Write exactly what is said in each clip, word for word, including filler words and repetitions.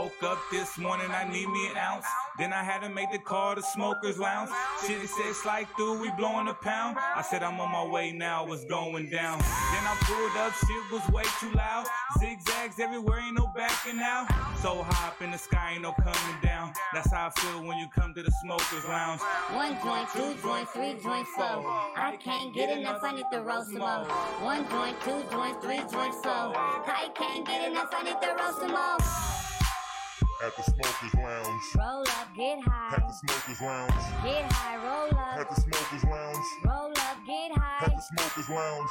Woke up this morning, I need me an ounce. Then I had to make the call to Smokers Lounge. Shit said slide through, we blowing a pound. I said I'm on my way now, what's going down? Then I pulled up, shit was way too loud. Zigzags everywhere, ain't no backing out. So high up in the sky, ain't no coming down. That's how I feel when you come to the Smokers Lounge. One joint, two joint, three joint, four. I can't get enough, I need to roll some more. One joint, two joint, three joint, four. I can't get enough, I need to roll some more. At the Smokers Lounge. Roll up, get high. At the Smokers Lounge. Get high, roll up. At the Smokers Lounge. Roll up, get high. At the Smokers Lounge.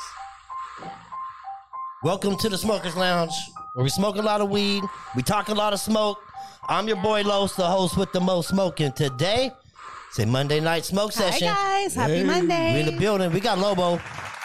Welcome to the Smokers Lounge, where we smoke a lot of weed, we talk a lot of smoke. I'm your boy Los, the host with the most smoking. Today, it's a Monday night smoke session. Hi guys, happy hey. Monday. We in the building. We got Lobo.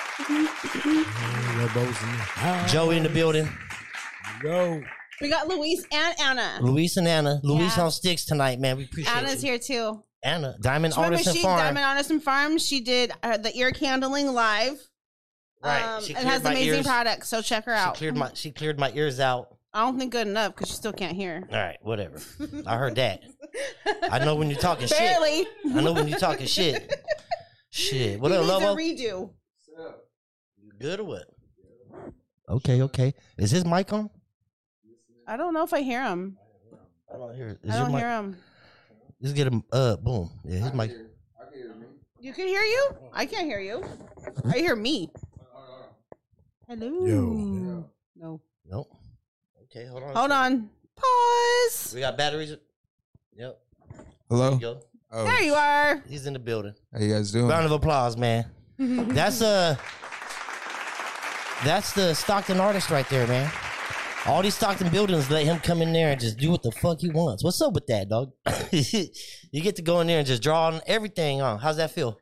Lobo's in the house. Joey in the building. Go. We got Luis and Anna. Luis and Anna. Luis yeah. on sticks tonight, man. We appreciate it. Anna's you. here too. Anna, Diamond Remember Artisan she, Farm. Diamond Artisan Farm. She did uh, the ear candling live. Right. Um, she it has my amazing ears. products, so check her out. She cleared my she cleared my ears out. I don't think good enough because you still can't hear. All right, whatever. I heard that. I know when you're talking Barely. shit. I know when you're talking shit. Shit. What he up, needs Lobo? a redo. You good or what? Okay, okay. Is his mic on? I don't know if I hear him. I don't hear. Is I don't mic? hear him. Let's get him. Uh, boom. Yeah, his mic. You can hear you? I can't hear you. I hear me. Hello. Yo. No. Nope. Okay, hold on. Hold on. Pause. We got batteries. Yep. Hello. There you go. Oh, There you are. He's in the building. How you guys doing? Round of applause, man. That's uh That's the Stockton artist right there, man. All these Stockton buildings let him come in there and just do what the fuck he wants. What's up with that, dog? You get to go in there and just draw on everything on. How's that feel?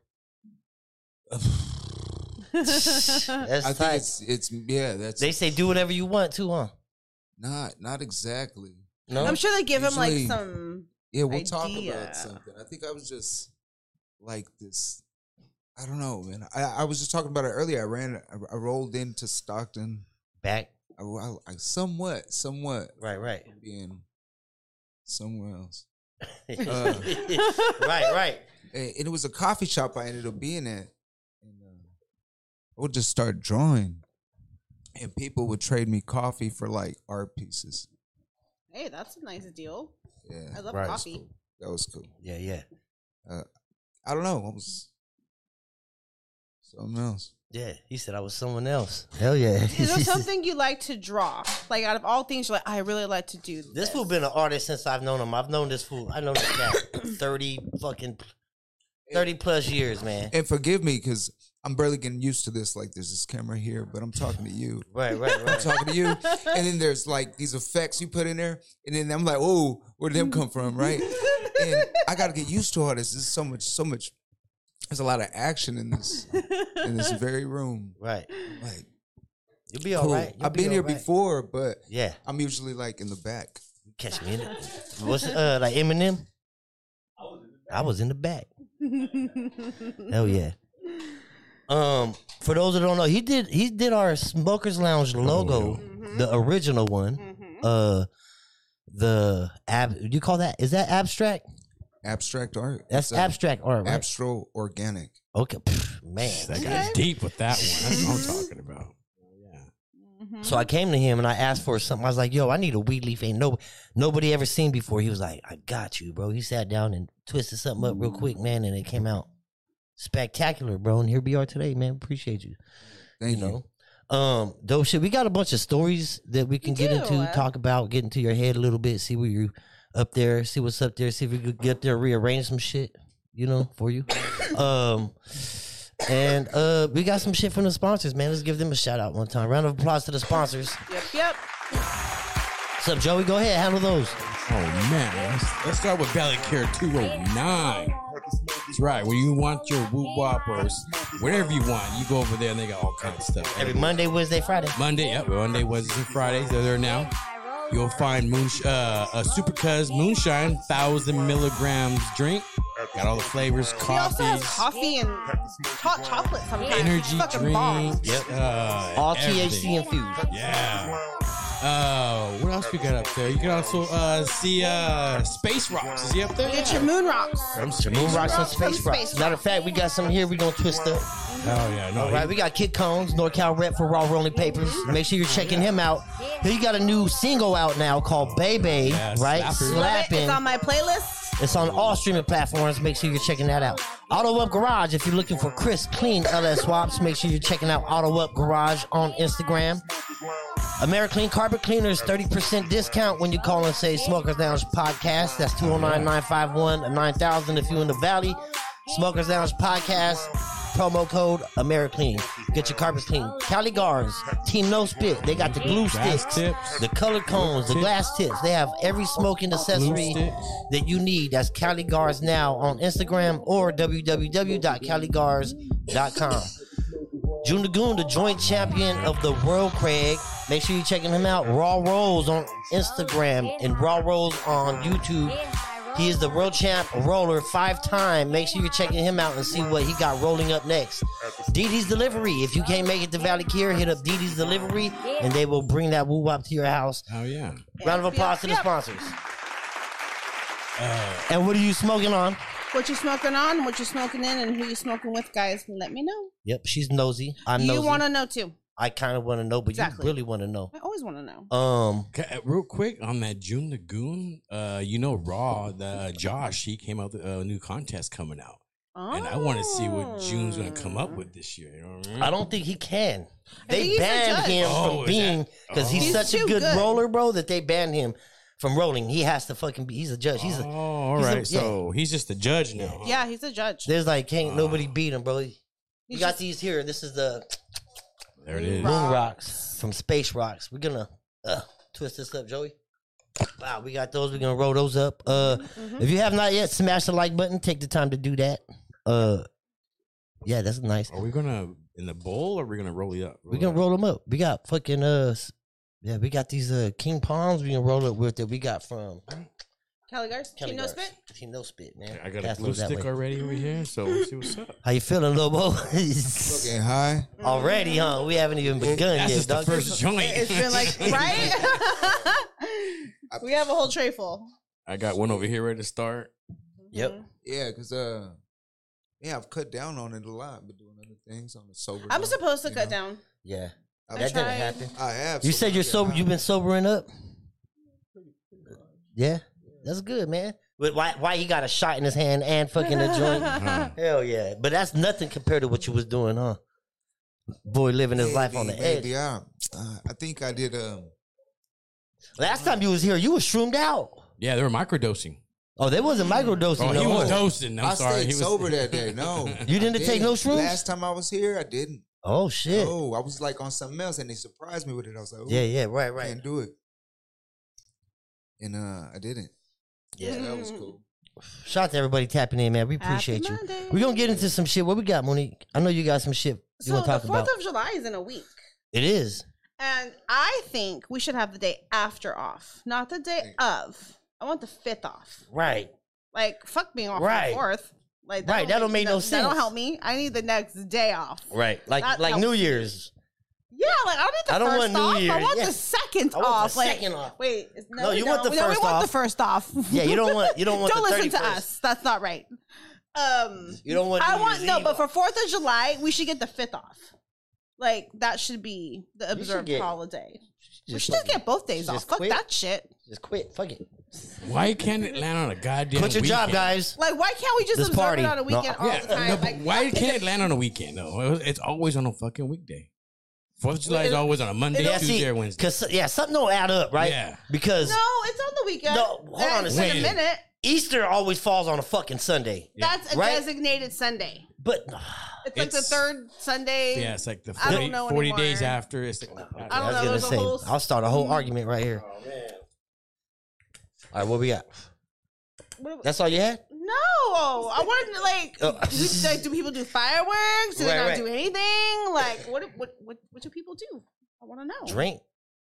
That's I tight. think it's it's yeah. That's They say do whatever you want to, huh? not not exactly. No. I'm sure they give him like Usually- some. Yeah, we'll idea. talk about something. I think I was just like this. I don't know, man. I, I was just talking about it earlier. I ran. I, I rolled into Stockton. Back. I, I, I somewhat, somewhat Right, right. being somewhere else. Uh, right, right. And it was a coffee shop I ended up being at. And uh, I would just start drawing. And people would trade me coffee for like art pieces. Hey, that's a nice deal. Yeah. I love Right. coffee. That was cool. Yeah, yeah. Uh, I don't know. I was something else. Yeah, he said I was someone else. Hell yeah. Is there something you like to draw? Like out of all things, you're like, I really like to do this. This fool been an artist since I've known him. I've known this fool. I know this guy thirty fucking thirty plus years, man. And forgive me because I'm barely getting used to this. Like, there's this camera here, but I'm talking to you. Right, right, I'm right. talking to you. And then there's like these effects you put in there. And then I'm like, oh, where did them come from? Right. And I got to get used to all this. There's so much, so much. There's a lot of action in this, in this very room. Right. Like, You'll be all cool. right. You'll I've be been here all right. before, but Yeah. I'm usually like in the back. Catch me in it. What's uh like Eminem? I was in the back. Hell yeah. Um, for those that don't know, he did he did our Smokers Lounge logo, Mhm. the original one. Mhm. Uh, the ab. Do you call that? Is that abstract? Abstract art. That's It's, uh, abstract art, right? Abstro organic. Okay, Pff, man. That Okay. guy's Deep with that one. That's what I'm talking about. Mhm. So I came to him and I asked for something. I was like, "Yo, I need a weed leaf. Ain't no nobody ever seen before." He was like, "I got you, bro." He sat down and twisted something up real quick, man, and it came out spectacular, bro. And here we are today, man. Appreciate you. Thank you you. know, um, dope shit. We got a bunch of stories that we can We get do. into, talk about, get into your head a little bit, see where you up there, see what's up there, see if we could get there, rearrange some shit, you know, for you. um, and uh, we got some shit from the sponsors, man. Let's give them a shout out one time. Round of applause to the sponsors. Yep, yep. What's up, Joey? Go ahead, handle those. Oh man, let's, let's start with Valley Care two oh nine. That's right. When you want your woo wop or whatever you want, you go over there and they got all kinds of stuff. Every Monday, Wednesday, Friday. Monday, yep, Monday, Wednesday, and Fridays. They're there now. You'll find moon, uh, a Super Cuz Moonshine, thousand milligrams drink. Got all the flavors, He also has coffees, coffee and hot chocolate sometimes. energy It's fucking drinks. bomb. Yep. Uh, All T H C everything. infused. Yeah. Uh, what else we got up there? You can also uh, see uh, Space Rocks. Is he up there? Get your moon rocks. From Moon Space rocks and Rocks from space rocks. Space Matter of fact, we got some here. We gonna twist up. Oh yeah, no. All right, we got Kid Combs, NorCal rep for Raw Rolling Papers. Make sure you're checking him out. He got a new single out now called Baby, Yeah, right? slapper. Love it. Slapping. It's on my playlist. It's on all streaming platforms. Make sure you're checking that out. Auto Up Garage, if you're looking for crisp, clean L S swaps, make sure you're checking out Auto Up Garage on Instagram. AmeriClean Carpet Cleaners, thirty percent discount when you call and say Smokers Lounge Podcast. That's two oh nine, nine five one, nine thousand if you're in the Valley. Smokers Lounge Podcast, promo code AmeriClean. Get your carpets clean. Cali Guards, Team No Spit. They got the glue Glass sticks, tips. the colored cones, the glass tips. They have every smoking accessory sticks. that you need. That's Cali Guards now on Instagram or w w w dot cali guards dot com. June Lagoon, the joint champion of the world, Craig. Make sure you're checking him out. Raw Rolls on Instagram and Raw Rolls on YouTube. He is the world champ roller five time. Make sure you're checking him out and see what he got rolling up next. Dee Dee's Delivery. If you can't make it to Valley Care, hit up Dee Dee's Delivery and they will bring that woo wop to your house. Oh yeah. Round of applause to the Yep. sponsors. Uh, And what are you smoking on? What you smoking on, what you smoking in, and who you smoking with, guys, let me know. Yep, she's nosy. I'm you nosy. want to know too. I kind of want to know, but Exactly. you really want to know. I always want to know. Um, Okay, uh, real quick on that June Lagoon, uh, you know, Raw, the uh, Josh, he came out with a new contest coming out, Oh. and I want to see what June's gonna come up with this year. You know what I mean? I don't think he can. I think They he's a banned judge. him Oh, from is being that- because oh. he's, He's such a too good, good. roller, bro, that they banned him from rolling. He has to fucking be. He's a judge. He's oh, a. all he's a- right. So he's just a judge now. huh? Yeah, he's a judge. There's like can't nobody beat him, bro. You He's got just- these here. This is the There it is. Moon Rocks from Space Rocks. We're gonna uh, twist this up, Joey. Wow, we got those. We're gonna roll those up. Uh, Mhm. if you have not yet, smash the like button. Take the time to do that. Uh, yeah, that's nice. Are we gonna in the bowl or are we gonna roll it up? We can roll them up. We got fucking uh, s- yeah, we got these uh King Palms. We can roll up with that we got from Kelly Gars, Kelly Team No Gars. Spit. Team No Spit, man. I got a Pass glue those that stick way. already over here, so we'll see what's up. How you feeling, Lobo? Fucking high. Already, huh? We haven't even begun That's yet, just the dog. first joint. It's been like right. We have a whole tray full. I got one over here ready to start. Yep. Yeah, cause uh, yeah, I've cut down on it a lot, but doing other things on the sober. I'm note, supposed to you cut know? down. Yeah. I That tried. didn't happen. I have. You so said I you're get sober. high. You've been sobering up. Yeah, that's good, man. But why? Why he got a shot in his hand and fucking a joint? Huh. Hell yeah! But that's nothing compared to what you was doing, huh? Boy, living his life on the Maybe, edge. maybe I, uh, I think I did. Um, Last time you was here, you was shroomed out. Yeah, they were microdosing. Oh, they wasn't microdosing. Oh, no he was more. dosing. I'm I sorry. stayed He was sober that day. No, You didn't I take no shrooms? Last time I was here, I didn't. Oh shit! No, I was like on something else, and they surprised me with it. I was like, Ooh, Yeah, yeah, right, I right. can't do it. And uh, I didn't. Yeah. So that was cool. Shout out to everybody tapping in, man. We appreciate Happy you. Monday. We're gonna get into some shit. What we got, Monique? I know you got some shit you So want the to talk Fourth about. of July is in a week, It is. and I think we should have the day after off, not the day of. I want the fifth off. Right. Like fuck being off Right. on the fourth. Like Right, that don't make no That don't sense. help me. I need the next day off. Right. Like That like helps New me. Year's. Yeah, like I don't need the I don't first want New off. I Year's, want yeah. the second I want the off. Like, second off. wait, is- no, No, we you want don't. the No, first we want off. the first off. Yeah, you don't want you don't want don't the listen to thirty-first. us. That's not right. Um, You don't want I New want Year's no, Eve but off. for Fourth of July, we should get the fifth off. Like that should be the should observed get- holiday. We Just should just fucking- get both days just off. Fuck quit. that shit. Just quit. Fuck it. Why can't it land on a goddamn Quit your job, weekend? guys. Like, why can't we just This observe party. it on a No, weekend all Yeah, the time? no, but Like, why fuck can't it land on a weekend though? It's always on a fucking weekday. Fourth of July is It- always on a Monday, Yeah, Tuesday, see, or Wednesday. cause yeah, something don't add up, right? Yeah. Because No, it's on the weekend. No, hold on a It's second. In a minute. Easter always falls on a fucking Sunday. That's a Right? designated Sunday. But It's like the It's- third Sunday. Yeah, it's like the I don't forty, know forty anymore. days after. It's like, I don't I was know, gonna there's a say, whole- I'll start a whole argument right here. Oh man. All right, what we got? What- That's all you had? No, I wanted to like, Oh. do, like, do people do fireworks? Do they Right, not right. do anything? Like, what, what, what, what do people do? I want to know. Drink.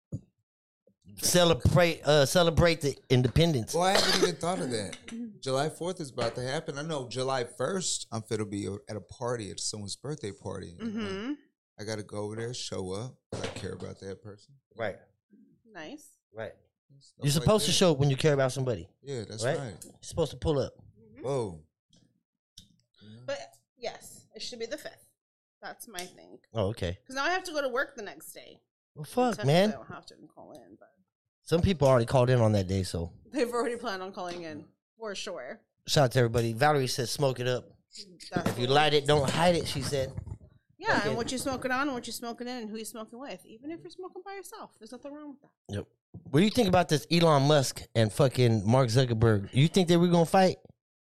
Celebrate, uh, celebrate the independence. Well, I haven't even thought of that. July fourth is about to happen. I know July first, I'm fit to be at a party, at someone's birthday party. Mm-hmm. I got to go over there, show up. I care about that person. Right. Nice. Right. Stuff You're supposed like to that. show when you care about somebody. Yeah, that's right. right. You're supposed to pull up. Whoa. But yes, it should be the fifth. That's my thing. Oh, okay. Because now I have to go to work the next day. Well, fuck, Technically, man. I don't have to call in, but Some people already called in on that day, so they've already planned on calling in for sure. shout out to everybody. Valerie said, "Smoke it up. That's If you what- light it, don't hide it." She said. Yeah, Okay. and what you smoking on and what you smoking in and who you smoking with. Even if you're smoking by yourself, there's nothing wrong with that. Yep. What do you think about this Elon Musk and fucking Mark Zuckerberg? You think they were gonna fight?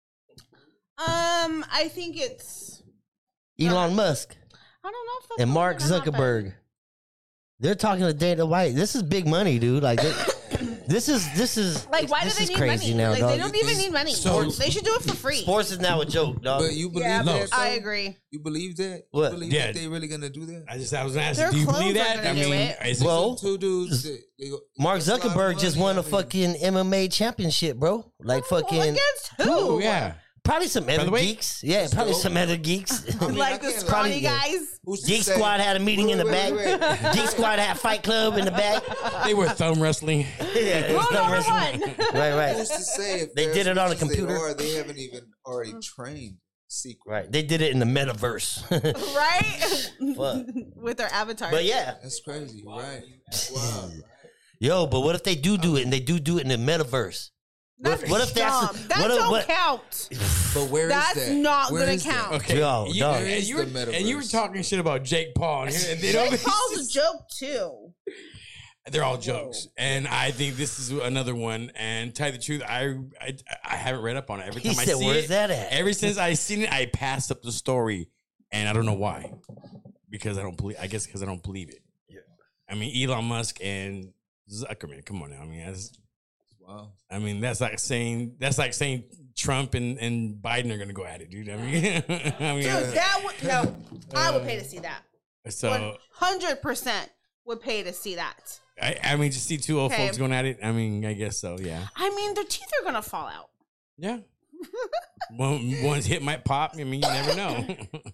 Um, I think it's Elon Musk I don't know if that's and really Mark gonna happen. Zuckerberg. They're talking to Dana White. This is big money, dude. Like, they, this is this is Like, why this do they is need crazy money? now, Like, dog. they don't even need money. So- they should do it for free. Sports is now a joke, dog. But you believe yeah, that? I though? agree. You believe that? What? You believe Yeah. that they really gonna do that? I just I was gonna ask Their you, do you clones believe are that? gonna I do mean, it. is it- Well, Two dudes. That, they, Mark it's a lot of Zuckerberg just money, won I a mean, fucking M M A championship, bro. Like fucking Well, against who? oh yeah. probably some other Featherweight? geeks. Yeah, Let's probably go. some other geeks. I mean, I Like the can't scrawny lie. guys. Who's to Geek say- Squad had a meeting in the Wait, back. wait, wait. Geek Squad had Fight Club in the back. They were thumb wrestling. Yeah, Rule it's not number wrestling. one. Right, right. Who's to say if They they're did it as on a much as they computer. are, they haven't even already trained secret. Right. They did it in the metaverse. Right? Fuck. With their avatar. But yeah. That's crazy, right? Wow. Yo, but what if they do do it and they do do it in the metaverse? That's what if that's- dumb. That what if- don't what- count. But where is That's that? not Where gonna is that? count. Okay, Yo, you, dog. and, It's you were, the and you were metaverse. talking shit about Jake Paul, and, here- and they don't. Jake Paul's a joke too. They're all jokes, and I think this is another one. And to tell you the truth, I I, I haven't read up on it. Every He time I said, see "Where's it, that at?" Ever since I seen it, I passed up the story, and I don't know why. Because I don't believe. I guess because I don't believe it. Yeah. I mean, Elon Musk and Zuckerman. Come on now. I mean, that's, Wow. I mean, that's like saying that's like saying Trump and, and Biden are gonna go at it, dude. I mean, I mean, Dude, that would no. I would pay to see that. One so hundred percent would pay to see that. I, I mean, just see two old Okay. folks going at it. I mean, I guess so. Yeah. I mean, their teeth are gonna fall out. Yeah. One one's hit might pop. I mean, you never know.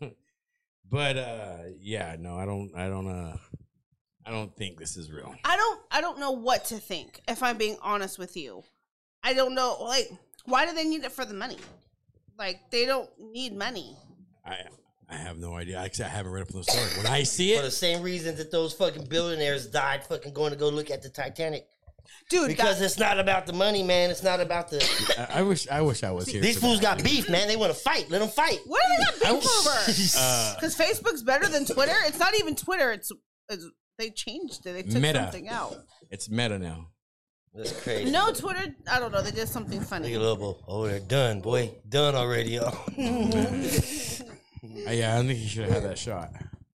But uh yeah, no, I don't I don't uh I don't think this is real. I don't. I don't know what to think. If I'm being honest with you, I don't know. Like, why do they need it for the money? Like, they don't need money. I I have no idea. I, I haven't read up on the story. When I see For the it, same reason that those fucking billionaires died fucking going to go look at the Titanic. Dude, Because that, it's not about the money, man. It's not about the... I, I wish I wish I was here. These for fools that. got beef, man. They want to fight. Let them fight. what do they got beef over? Uh, Because Facebook's better than Twitter. It's not even Twitter. It's, it's they changed it. They took Meta. something out. It's meta now. That's crazy. No, Twitter. I don't know. They did something Look funny. at Lobo. Oh, they're done, boy. Done already, yo. Uh, yeah, I think he should have had that shot.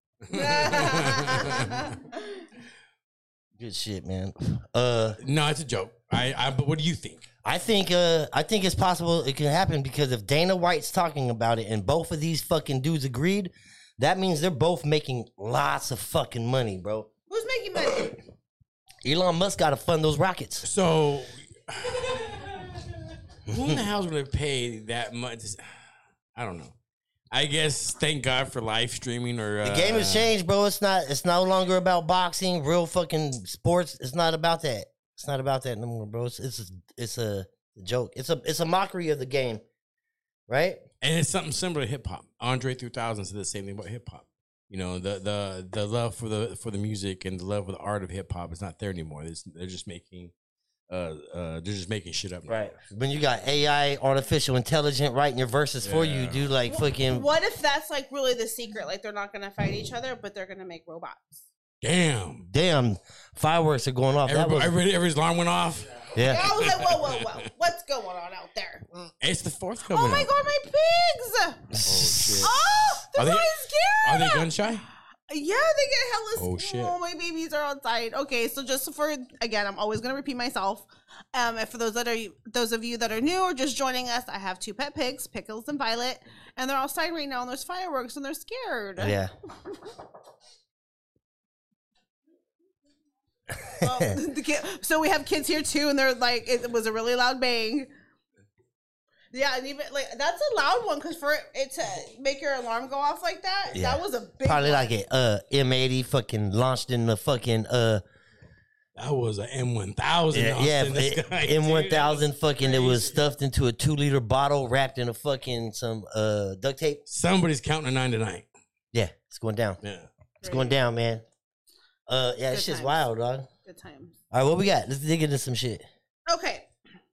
Good shit, man. Uh, No, it's a joke. I, I but what do you think? I think uh, I think it's possible it can happen because if Dana White's talking about it and both of these fucking dudes agreed, that means they're both making lots of fucking money, bro. Who's making money? Elon Musk got to fund those rockets. So who in the hell's gonna pay that much? I don't know. I guess thank God for live streaming or uh, The game has changed, bro. It's not. It's no longer about boxing, real fucking sports. It's not about that. It's not about that no more, bro. It's it's a, it's a joke. It's a it's a mockery of the game, right? And it's something similar to hip hop. Andre three thousand said the same thing about hip hop. You know, the the the love for the for the music and the love for the art of hip hop is not there anymore. It's, they're just making uh uh they're just making shit up now. Right. When you got A I, artificial intelligence, writing your verses for you, Yeah. dude, like fucking. What if that's like really the secret? Like they're not gonna fight each other, but they're gonna make robots. Damn. Damn, fireworks are going off. That Everybody, was, everybody, everybody's alarm went off. yeah. I was like, whoa, whoa, whoa! What's going on out there? It's the fourth coming Oh my up. god, my pigs! Oh shit. Oh, they're Are they- probably Are scared. they gun shy? Yeah, they get hella. Oh, scared. shit. Oh, my babies are outside. Okay, so just for again, I'm always gonna repeat myself. Um, and for those that are those of you that are new or just joining us, I have two pet pigs, Pickles and Violet, and they're outside right now, and there's fireworks, and they're scared. Yeah. Well, the kid, so we have kids here too, and they're like, it was a really loud bang. Yeah, and even like that's a loud one because for it to make your alarm go off like that, Yeah. that was a big Probably one. like a uh, M eighty fucking launched in the fucking uh That was an M one thousand. Yeah, yeah M one thousand fucking. It was stuffed into a two liter bottle, wrapped in a fucking some uh duct tape. Somebody's counting a nine tonight. Yeah, it's going down. Yeah, it's going down, man. Uh, yeah, this shit's times. wild, dog. Good times. All right, what we got? Let's dig into some shit. Okay,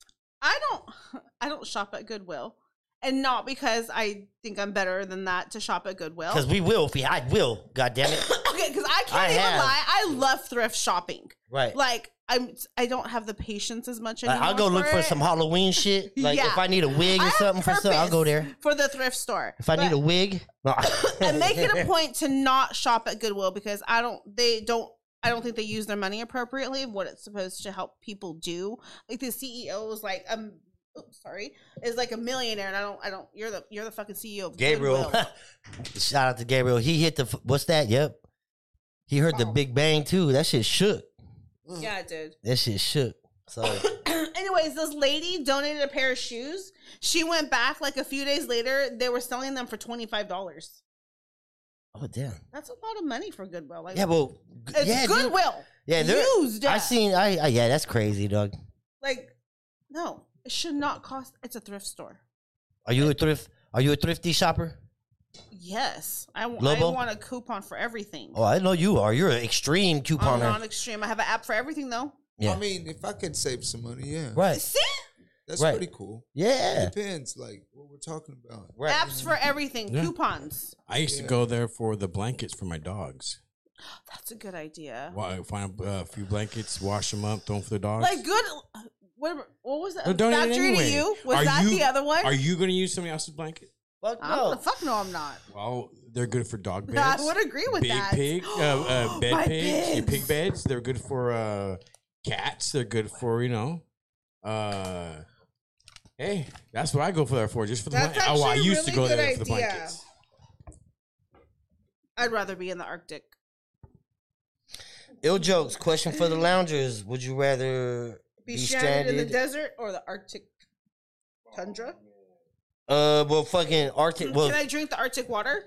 I don't, I don't shop at Goodwill, and not because I think I'm better than that to shop at Goodwill. Because we will, if we, I will. God damn it. Okay, because I can't I even have. lie. I love thrift shopping. Right. Like I'm, I don't have the patience as much Like, anymore. I'll go look for it. some Halloween shit. Like Yeah. if I need a wig I or have something for something, I'll go there. purpose for the thrift store. If I need But a wig, no. I make it a point to not shop at Goodwill because I don't. They don't. I don't think they use their money appropriately. What it's supposed to help people do. Like the C E O is like um. Oops, sorry, is like a millionaire, and I don't. I don't. You're the. You're the fucking C E O of Gabriel. Goodwill. Shout out to Gabriel. He hit the, f- what's that? Yep. He heard the Big Bang too. That shit shook. Yeah, it did. That shit shook. So Anyways, this lady donated a pair of shoes. She went back like a few days later. They were selling them for twenty-five dollars. oh damn. That's a lot of money for Goodwill. Like, Yeah, well, g- it's yeah, dude. Goodwill. Yeah, they're- used. I seen. I, I yeah, that's crazy, dog. Like, no, it should not cost. It's a thrift store. Are you a thrift? Are you a thrifty shopper? Yes, I, w- I Lobo? want a coupon for everything. Oh, I know you are. You're an extreme I'm couponer. not extreme. I have an app for everything though. Yeah. I mean, if I could save some money, yeah, Right. See, that's Right. pretty cool. Yeah. Depends, like what we're talking about. Right. apps for everything. Yeah. Coupons. I used to Yeah. go there for the blankets for my dogs. That's a good idea. Wa- Find a few blankets, wash them up, throw them for the dogs. Like good. What, what was that? They'll donate it Factory anyway. to you? Was Are that you- the other one? Are you going to use somebody else's blanket? Fuck I'm no. the fuck no, I'm not. Well, they're good for dog beds. I would agree with Big that. pig, uh, uh, bed My pigs, your pigs. pig beds. They're good for uh, cats. They're good for you know. Uh, hey, that's what I go for there for. Just for the That's blanket. Oh, I actually a used to really go good there for the idea. blankets. I'd rather be in the Arctic. Ill jokes. Question for the loungers. Would you rather Be, be, stranded, in the stranded? desert or the Arctic tundra? uh, well, fucking Arctic. Well, Can I drink the Arctic water?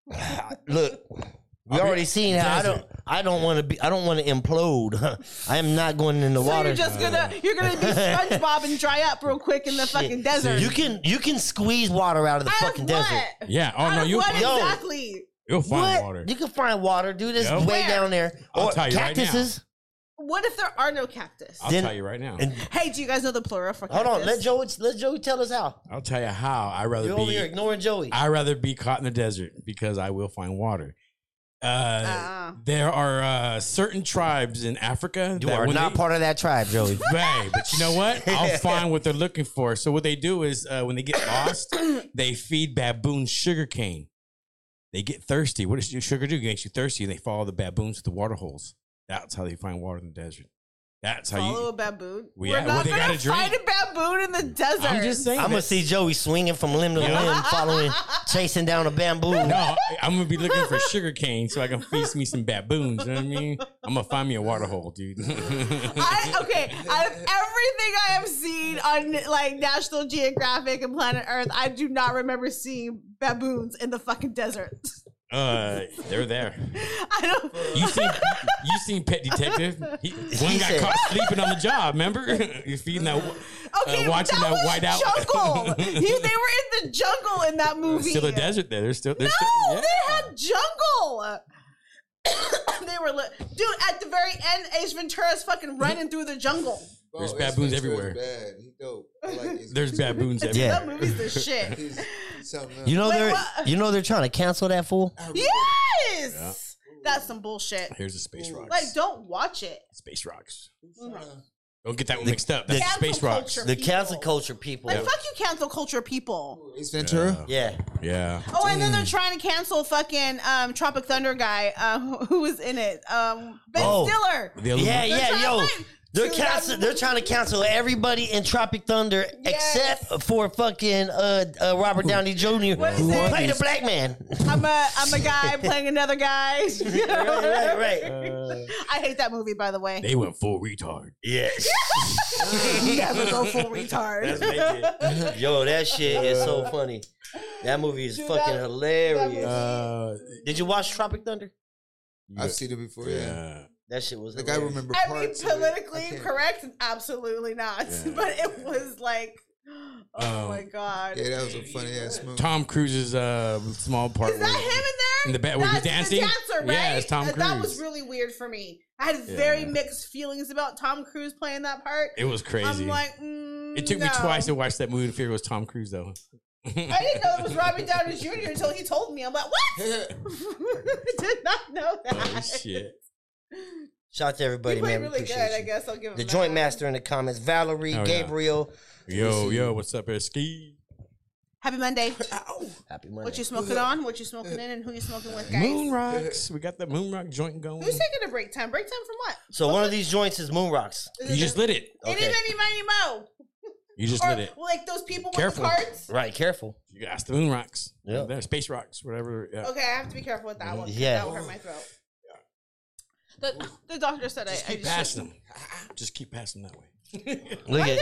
look, we I'll be- already seen how I don't. desert. I don't want to be. I don't want to implode. I am not going in the So water. you're just gonna you're gonna be SpongeBob and dry up real quick in the Shit. fucking desert. You can you can squeeze water out of the Out of fucking what? desert. Yeah. Oh Out no, of you what Yo. exactly? you'll find What? water. You can find water, dude. It's Yep. way Where? down there. I'll Or tell you right now. cactuses. What if there are no cactus? I'll Then- tell you right now. And Hey, do you guys know the plural for hold cactus? on, let Joey let Joey tell us how. I'll tell you how. I rather You're over here be. ignoring Joey. I rather be caught in the desert because I will find water. Uh, Ah. there are uh, certain tribes in Africa You that are when not they, part of that tribe, Joey. Right, but you know what? I'll find what they're looking for. So what they do is uh, when they get lost, they feed baboons sugar cane. They get thirsty. What does sugar do? It makes you thirsty. And they follow the baboons to the water holes. That's how they find water in the desert. That's how Follow a you. baboon. Well, We're yeah, well, not they gonna gotta drink. find a baboon in the desert. I'm just saying. I'm gonna that- see Joey swinging from limb to Yeah. limb, following, chasing down a bamboo. No, I'm gonna be looking for sugar cane so I can feast me some baboons. You know what I mean? I'm gonna find me a water hole, dude. I, okay, out of everything I have seen on like National Geographic and Planet Earth, I do not remember seeing baboons in the fucking desert. Uh, they're there. I don't. You seen you seen Pet Detective? He, one He got said- caught sleeping on the job. Remember? You're feeding that. Okay, uh, watching that that was whiteout. jungle. He, they were in the jungle in that movie. Still a desert there. There's still. There's No, still, yeah. they had jungle. They were, li- dude. At the very end, Ace Ventura's fucking running through the jungle. Bro, There's Ace baboons Ventura's everywhere. Bad. He dope. I like Ace There's Ventura. baboons Dude, everywhere. Yeah. that movie's the shit. He's, he's something else. You know Wait, they're what? you know they're trying to cancel that fool. I really- Yes, that's some bullshit. Here's the space rocks. Like, don't watch it. Space rocks. Uh, Don't get that one mixed up. That's Cancel space rocks. culture. The People. cancel culture people. Like, fuck you, cancel culture people. Ace Ventura. Yeah. Yeah. Oh, and then they're trying to cancel fucking um, Tropic Thunder guy uh, who, who was in it. Um, Ben Oh. Stiller. The Yeah, They're yeah, trying yo. to find- They're Dude, cancel, that They're movie- trying to cancel everybody in Tropic Thunder Yes. except for fucking uh, uh, Robert Downey Junior What is who it? played a black man. I'm a I'm a guy playing another guy. right, right, right. I hate that movie, by the way. They went full retard. Yes. Never go full retard. Yo, that shit is so funny. That movie is Dude, fucking that- hilarious. Uh, Did you watch Tropic Thunder? I've seen it before. Yeah. yeah. That shit was. Like I hilarious. remember I mean, parts. of it. I politically can't- correct? Absolutely not. Yeah. But it was like, oh Um, my god. Yeah, that was a funny ass movie. Tom Cruise's uh, small part. Is that where- him in there? in the ba- where he's That's dancing? The dancer, right? Yeah, it's Tom Uh, That was Cruise. really weird for me. I had very Yeah. mixed feelings about Tom Cruise playing that part. It was crazy. I'm like, mm, it took me no. twice to watch that movie to figure it was Tom Cruise though. I didn't know it was Robert Downey Junior until he told me. I'm like, what? I did not know that. Oh shit! Shout out to He everybody, played man. We really appreciate good. I you. guess I'll give him The that. joint master in the comments, Valerie, Oh, yeah. Gabriel. Yo, yo, what's up, here, Ski? Happy Monday. Happy Monday. What you smoking on? What you smoking in? And who you smoking with, guys? Moon rocks. We got the moon rock joint going. Who's taking a break time? Break time from what? So one of these joints is Moon Rocks. You just lit it. Any, Okay. many, miny, mo. You just Or lit it. like those people Careful. with the cards. Right, careful. You got the moon rocks. Yeah. They're space rocks, whatever. Yeah. Okay, I have to be careful with that one. 'cause Yeah. That will hurt my throat. The, the doctor said Just I, I keep just passing them. Just keep passing that way. Look Why at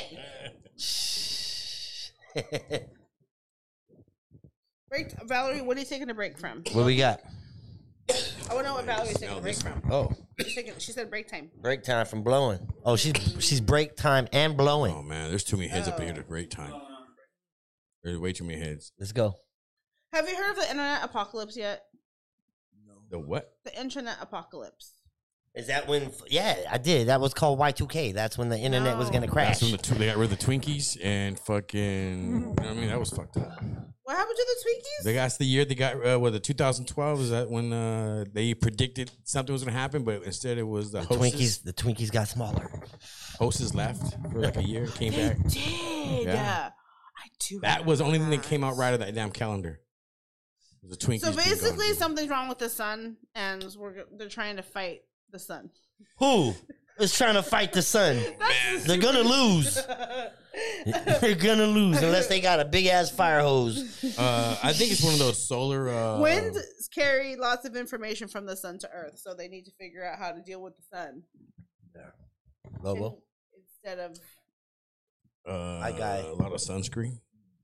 this way? Break, Valerie, what are you taking a break from? what we got. I want to know what Valerie's taking Smell a break this from. Oh, She's taking, she said break time. break time from blowing. Oh, she's she's break time and blowing. Oh man, there's too many heads up here to great time. There's way too many heads. Let's go. Have you heard of the internet apocalypse yet? The what? The internet apocalypse. Is that when? Yeah, I did. That was called Y two K. That's when the internet was No. gonna crash. That's when the tw- they got rid of the Twinkies and fucking. You know what I mean, that was fucked up. What happened to the Twinkies? They got the year they got uh, what the two thousand twelve is that when uh, they predicted something was gonna happen, but instead it was the, The hostess. Twinkies, the Twinkies got smaller. Hostess left for like a year, came They back. did. Yeah. I do. That was the only thing that remember came out right of that damn calendar. It was the Twinkies. So being basically, gone. something's wrong with the sun, and we're go- they're trying to fight the sun. Who is trying to fight the sun? They're gonna lose. They're gonna lose unless they got a big ass fire hose. Uh, I think it's one of those solar. Uh, Winds carry lots of information from the sun to Earth, so they need to figure out how to deal with the sun Lobo. instead of. Uh, My guy. A lot of sunscreen.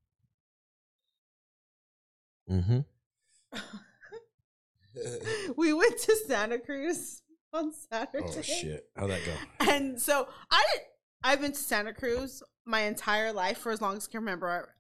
Mm-hmm. We went to Santa Cruz on Saturday. Oh shit! How'd that go? And so I didn't. I've been to Santa Cruz my entire life for as long as I can remember.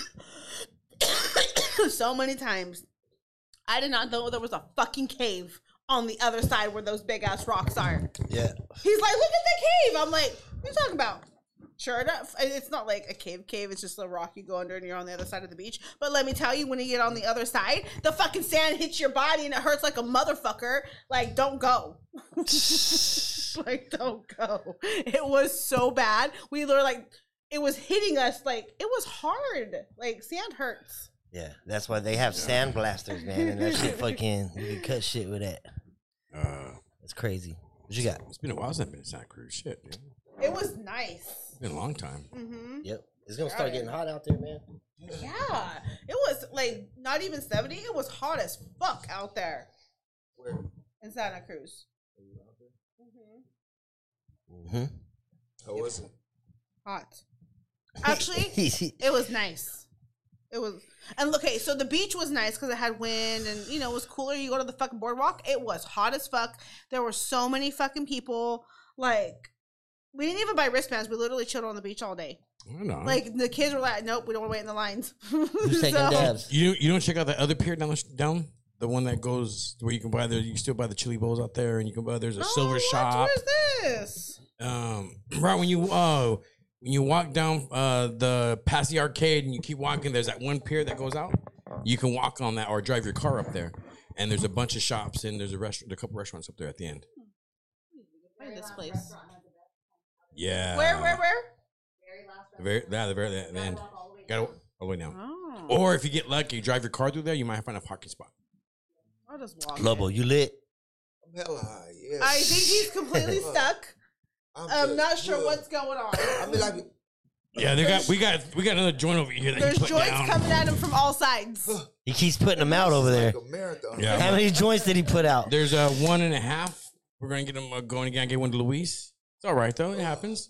So many times, I did not know there was a fucking cave on the other side where those big ass rocks are. Yeah. He's like, "Look at the cave." I'm like, "What are you talking about?" Sure enough, it's not like a cave cave. It's just a rock you go under and you're on the other side of the beach. But let me tell you, when you get on the other side, the fucking sand hits your body and it hurts like a motherfucker. Like, don't go. Like, don't go. It was so bad. We were like, it was hitting us. Like, it was hard. Like, sand hurts. Yeah. That's why they have sand blasters, man, and that shit fucking you can cut shit with that. Uh, It's crazy. What you got? it's been a while since I've been to Santa Cruz. Shit, dude. It was nice. It's been a long time. Mm-hmm. Yep. It's gonna start getting hot out there, man. Yeah. It was like not even seventy. It was hot as fuck out there. Where? In Santa Cruz. Mm-hmm. Mm-hmm. How was it? Hot. Actually, it was nice. It was, and okay, so the beach was nice because it had wind and you know it was cooler. You go to the fucking boardwalk, it was hot as fuck. There were so many fucking people. Like, we didn't even buy wristbands. We literally chilled on the beach all day. I know. Like the kids were like, "Nope, we don't want to wait in the lines." Who's taking So- dabs? you you don't check out that other pier down the, down the one that goes where you can buy the you can still buy the chili bowls out there and you can buy there's a Oh, silver what? shop. Where's this? Um, right when you uh when you walk down uh the past the arcade and you keep walking, there's that one pier that goes out. You can walk on that or drive your car up there, and there's a bunch of shops and there's a restaurant, a couple restaurants up there at the end. Where's this place? Yeah. Where, where, where? The very, yeah, the very the end. Got all the way down. Oh, Or if you get lucky, you drive your car through there, you might find a parking spot. I'll just walk. Lobo, in. you lit? I'm hella high. Yeah. I think he's completely stuck. I'm good. not sure Good. what's going on. I mean, like, Yeah, they got we got we got another joint over here that There's you put joints down. coming at him from all sides. He keeps putting them out over there. like a marathon. Yeah. How many joints did he put out? There's a one and a half. We're gonna get them uh, going again. Get one to Luis. It's all right though. It happens.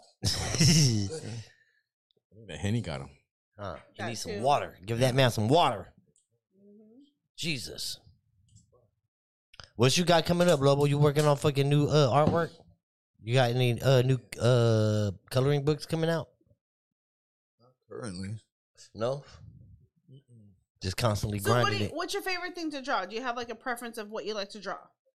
The Henny got him. Huh, he That needs some too. water. Give that man some water. Jesus. What you got coming up, Lobo? You working on fucking new uh, artwork? You got any uh, new uh, coloring books coming out? Not currently. No. Just constantly So what do grinding you, it. what's your favorite thing to draw? Do you have like a preference of what you like to draw?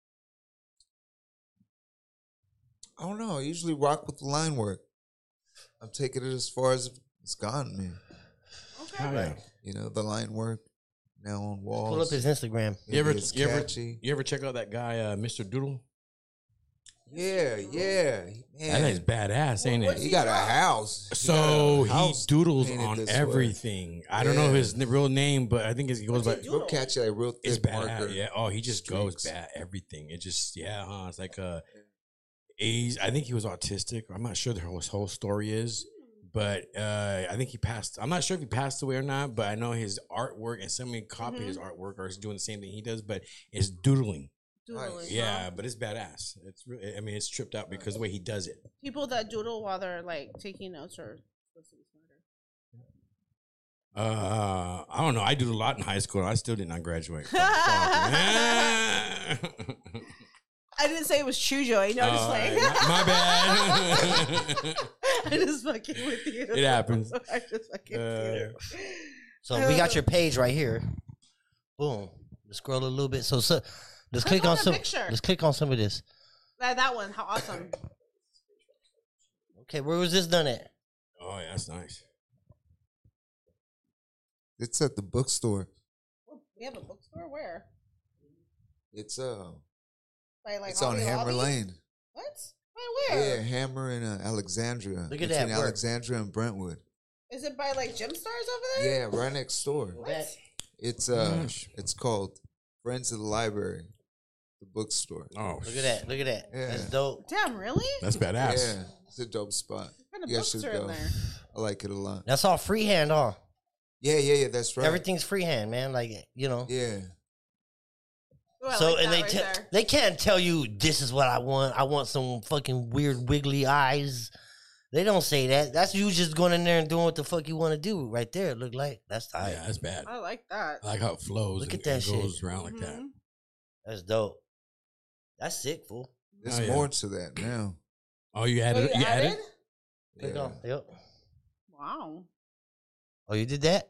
I don't know. I usually rock with the line work. I'm taking it as far as it's gone, man. Okay. Oh, yeah. You know, the line work now on walls. Pull up his Instagram. You ever, It's you ever, catchy. you ever check out that guy, uh, Mister Doodle? Yeah, yeah. That Man, guy's badass, ain't What's it? he got a house. He So got a he house doodles painted on this way. everything. I don't know Yeah. his n- real name, but I think it's, he goes by. he do? Real catchy, like real It's thick bad. marker. Yeah. Oh, he just goes streaks. bad. Everything. It just yeah. Huh? It's like uh, he's. I think he was autistic. I'm not sure the whole, his whole story is, but uh, I think he passed. I'm not sure if he passed away or not, but I know his artwork and somebody copied his artwork or is doing the same thing he does, but it's doodling. Doodling, Nice. Yeah, huh? but it's badass. It's. Re- I mean, it's tripped out because the way he does it. People that doodle while they're like taking notes are supposed to be smarter. Uh, I don't know. I did a lot in high school. And I still did not graduate. Fuck. I didn't say it was true, Joey. No, just Oh, like my, my bad. I just fucking with you. It happens. I just fucking Uh, with you. So we got your page right here. Boom. Let's scroll a little bit. So, so let's Click click on on the some. picture. Let's click on some of this. That, that one, how awesome. Okay, where was this done at? Oh, yeah, that's nice. It's at the bookstore. We have a bookstore? Where? It's uh, Like, like it's on Hobby Hammer Lobby? Lane. What? Wait, where? Yeah, Hammer in uh, Alexandria. Look at between that work. Alexandria and Brentwood. Is it by like Gym Stars over there? Yeah, right next door. What? It's uh, Gosh. it's called Friends of the Library, the bookstore. Oh, Look at that. Look at that. Yeah. That's dope. Damn, really? That's badass. Yeah, it's a dope spot. What kind of You guys books should are in go. there? I like it a lot. That's all freehand, huh? Yeah, yeah, yeah. That's right. Everything's freehand, man. Like, you know. Yeah. Ooh, I So like and that they right te- there. they can't tell you this is what I want. I want some fucking weird wiggly eyes. They don't say that. That's you just going in there and doing what the fuck you want to do. Right there, it look like that's tight. Yeah, that's bad. I like that. I like how it flows. Look and, at that and shit. goes around like that. Mhm. That's dope. That's sick, fool. There's Oh, yeah. more to that now. Oh, you Oh, added? you you added? added? Click Yeah. on. Yep. Wow. Oh, you did that?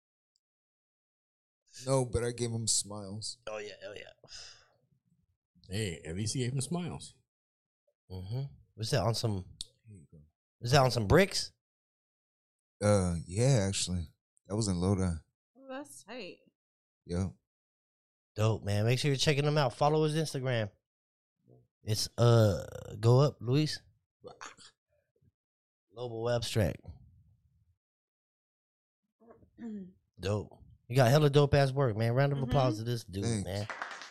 No, but I gave him smiles. Oh yeah. Oh yeah. Hey, at least he gave him smiles. Mm-hmm. What's that on some? Here you Is that on some bricks? go. Uh, yeah, actually, that was in Lodi. Oh, that's tight. Yep. Dope, man. Make sure you're checking them out. Follow his Instagram. It's uh, go up, Luis. Global Abstract. Dope. You got hella dope ass work, man. Round of Mhm. applause to this dude, Thanks. man.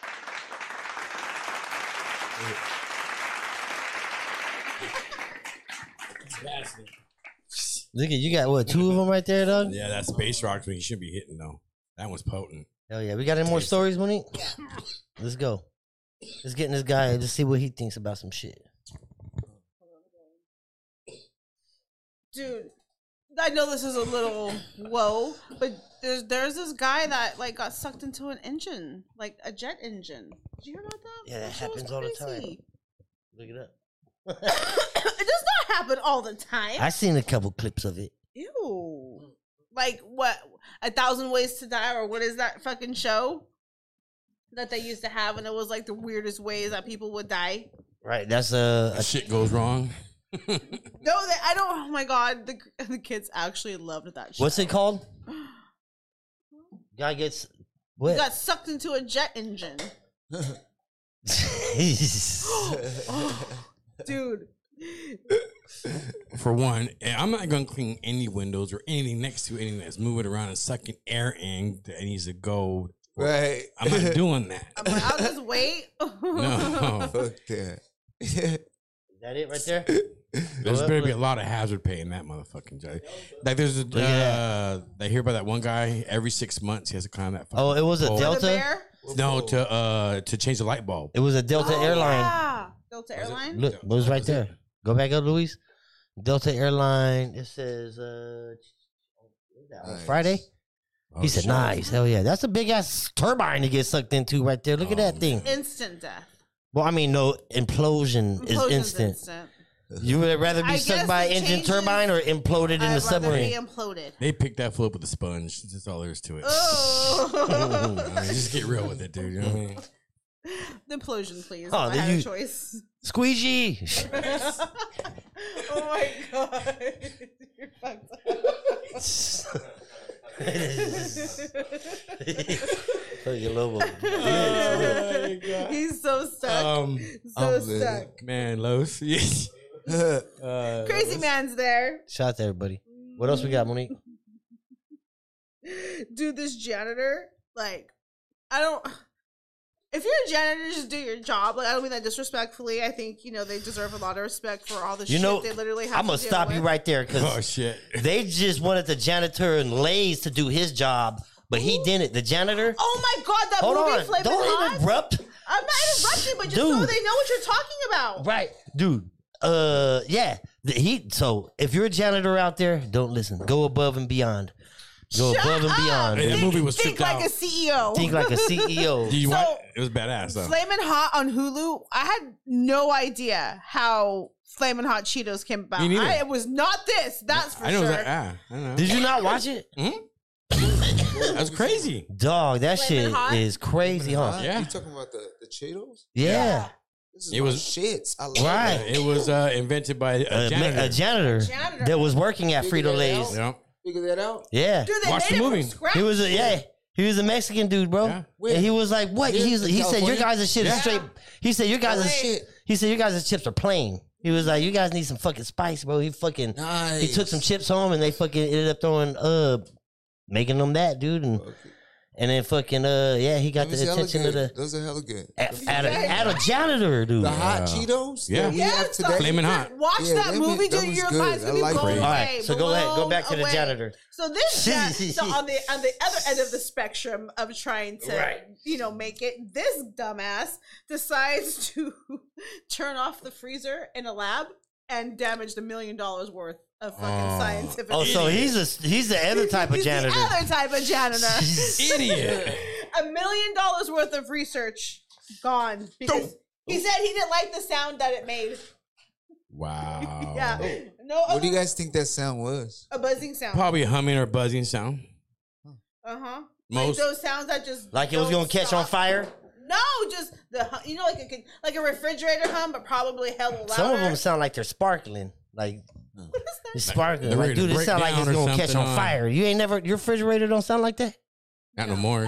Look at you got what two of them right there, dog. Yeah, that's space rocks, but he should be hitting though. That one's potent. Hell yeah. We got any more stories, Monique? Let's go. Let's get in this guy and just see what he thinks about some shit. Dude, I know this is a little whoa, but there's there's this guy that like got sucked into an engine, like a jet engine. Did you hear about that? Yeah, that shit was happens all the time. crazy. Look it up. It does not happen all the time. I seen a couple clips of it. Ew. Like what? A Thousand Ways to Die, or what is that fucking show that they used to have? And it was like the weirdest ways that people would die. Right. That's a, That a shit goes wrong. No, they, I don't. Oh my god, the the kids actually loved that show. what's it called? Guy gets He what? got sucked into a jet engine, dude. For one, and I'm not gonna clean any windows or anything next to anything that's moving around and sucking air in that needs to go. Right. I'm not doing that. I'm like, I'll just wait. No. Fuck that. Is that it right there? There's Well, better be a look. lot of hazard pay in that motherfucking job. Like there's a, Look at uh, I hear about that one guy every six months he has to climb that. Fucking Oh, it was a pole. The Delta? bear? No, to uh to change the light bulb. It was a Delta Oh, airline. Yeah. Delta Airline. Look, it was right there. Go back up, Luis. Delta airline. It says uh, what is that, on Nice. Friday. He said, shit. nice. Hell yeah. That's a big ass turbine to get sucked into right there. Look at that thing. Instant death. Well, I mean, no, implosion is Implosion's instant. instant. You would rather be I sucked guess by an they engine changed it. turbine or imploded in I'd the rather be submarine? imploded. They picked that fool up with a sponge. That's all there is to it. Oh. I mean, just get real with it, dude. You know what I mean? The implosion, please. Oh, if I then had you- a choice. Squeegee. Oh my god. You're fucked up. Fucking Lobo. He's so stuck. Um, so I'm stuck. man, Los. Yes. Uh, Crazy man's there. Shout out to everybody. What else we got, Monique? Dude, this janitor, like, I don't. If you're a janitor, just do your job. Like, I don't mean that disrespectfully. I think, you know, they deserve a lot of respect for all the You shit know, they literally have I'm to going to deal stop with. you right there because Oh shit. they just wanted the janitor and Lays to do his job, but he didn't. The janitor. Oh my god, that Hold movie on. Flamin' Don't Hot. interrupt. I'm not interrupting, but just Dude. so they know what you're talking about. Right. Dude. Uh, yeah. The, he. So if you're a janitor out there, don't listen. Go above and beyond. Go Shut above and up. beyond. Hey, that Think- movie was Think tripped like out. a C E O. Think like a C E O. Did you So- watch? It was badass though. Flamin' Hot on Hulu. I had no idea how Flamin' Hot Cheetos came about. Me neither. I, it was not this. That's for I know sure. that. Ah, I know. Did you not watch it? That was crazy. Dog, that Flamin' shit Hot? is crazy, huh? Yeah. You talking about the, the Cheetos? Yeah. This is It it was- was shits. I love Right. it. It was uh, invented by a A, janitor. ma- a janitor, Janitor. that was working at Figure Frito that Lay's. out. Yeah. Figure that out. Yeah. Dude, they Watch made the it movie. from scratch. He was a yeah. He was a Mexican dude, bro. Yeah. And he was like, "What?" Here He's, in he said, "Your California? guys' shit is Yeah. straight." He said, "Your guys' Oh, shit." shit. He said, "Your guys' chips are plain." He was like, "You guys need some fucking spice, bro." He fucking Nice. he took some chips home and they fucking ended up throwing uh making them that dude and Okay. and then fucking uh yeah he got Them is the hella attention good. of the Those are hella good. at, at, a, at a janitor dude. The hot Yeah. Cheetos Yeah. that we Yes, have so- today. Flamin' Hot. Watch Yeah, that them movie, is- them dude. is Your good. mind's I gonna be like blown it. away. All right, so go ahead, go back to the blown away. janitor. So this, jan- so on the on the other end of the spectrum of trying to, Right. you know, make it, this dumbass decides to turn off the freezer in a lab and damage the million dollars worth of fucking Oh. scientific. Oh, so he's a he's the other type of He's janitor. The other type of janitor. Idiot. A million dollars worth of research gone because he said he didn't like the sound that it made. Wow. Yeah, no, What do you guys think that sound was? a buzzing sound. Probably a humming or buzzing sound. Uh huh. Most- like those sounds that just Like it was don't gonna catch on stop. fire. No, just the hum- you know like a like a refrigerator hum, but probably hella louder. Some of them sound like they're sparkling. Like it's sparkling. They're Like, ready to dude, it break sound like down it's or gonna catch something, on huh? fire. You ain't never your refrigerator don't sound like that. Not no more.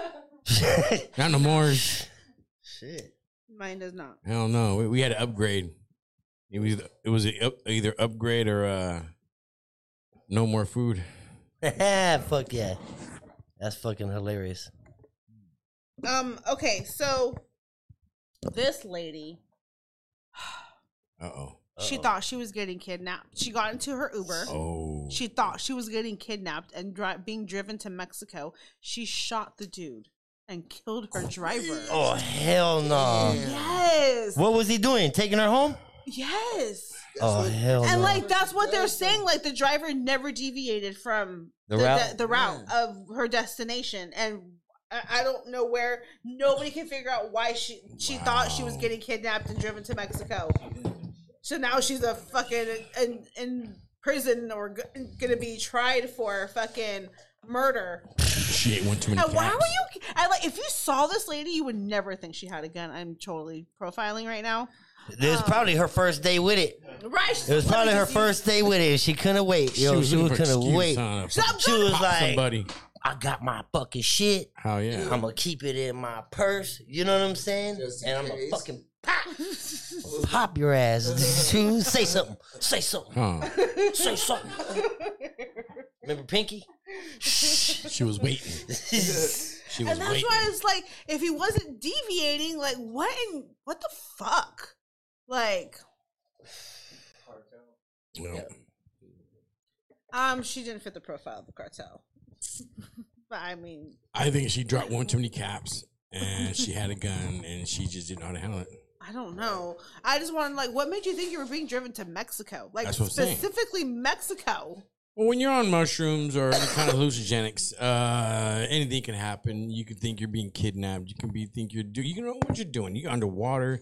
Not no more. Shit. Mine does not. I don't know. We, we had to upgrade. It was it was a up, either upgrade or uh, no more food. Fuck yeah. That's fucking hilarious. Um. Okay. So this lady, Uh oh. she thought she was getting kidnapped. She got into her Uber. Oh. She thought she was getting kidnapped and dri- being driven to Mexico. She shot the dude and killed her driver. Oh hell no. Yes. What was he doing? Taking her home? Yes. Oh hell And no. like that's what they're saying. Like the driver never deviated from The the, route? the, the route of her destination, and I, I don't know where. Nobody can figure out why she she thought she was getting kidnapped and driven to Mexico. So now she's a fucking in, in prison or g- gonna be tried for fucking murder. She ate one too many. And why caps. were you? I like if you saw this lady, you would never think she had a gun. I'm totally profiling right now. It was probably her first day with it. Right? It was probably her first day with it. She couldn't wait. Yo, she, looking for couldn't excuse, wait. huh? Stop She was Pop like, somebody. I got my fucking shit. Hell yeah. I'm gonna keep it in my purse. You know what I'm saying? Just in And I'm gonna case. fucking pop, pop your ass. Say something. Say something. Huh. Say something. Remember Pinky? She was waiting. She was And that's waiting. why it's like if he wasn't deviating, like what in what the fuck? Like Well, um she didn't fit the profile of the cartel. But I mean I think she dropped one too many caps, and she had a gun, and she just didn't know how to handle it. I don't know. I just wanted like what made you think you were being driven to Mexico? Like That's what I'm saying. specifically Mexico. Well, when you're on mushrooms or any kind of hallucinogenics, uh, anything can happen. You can think you're being kidnapped. You can be think you're doing. You can know what you're doing. You're underwater,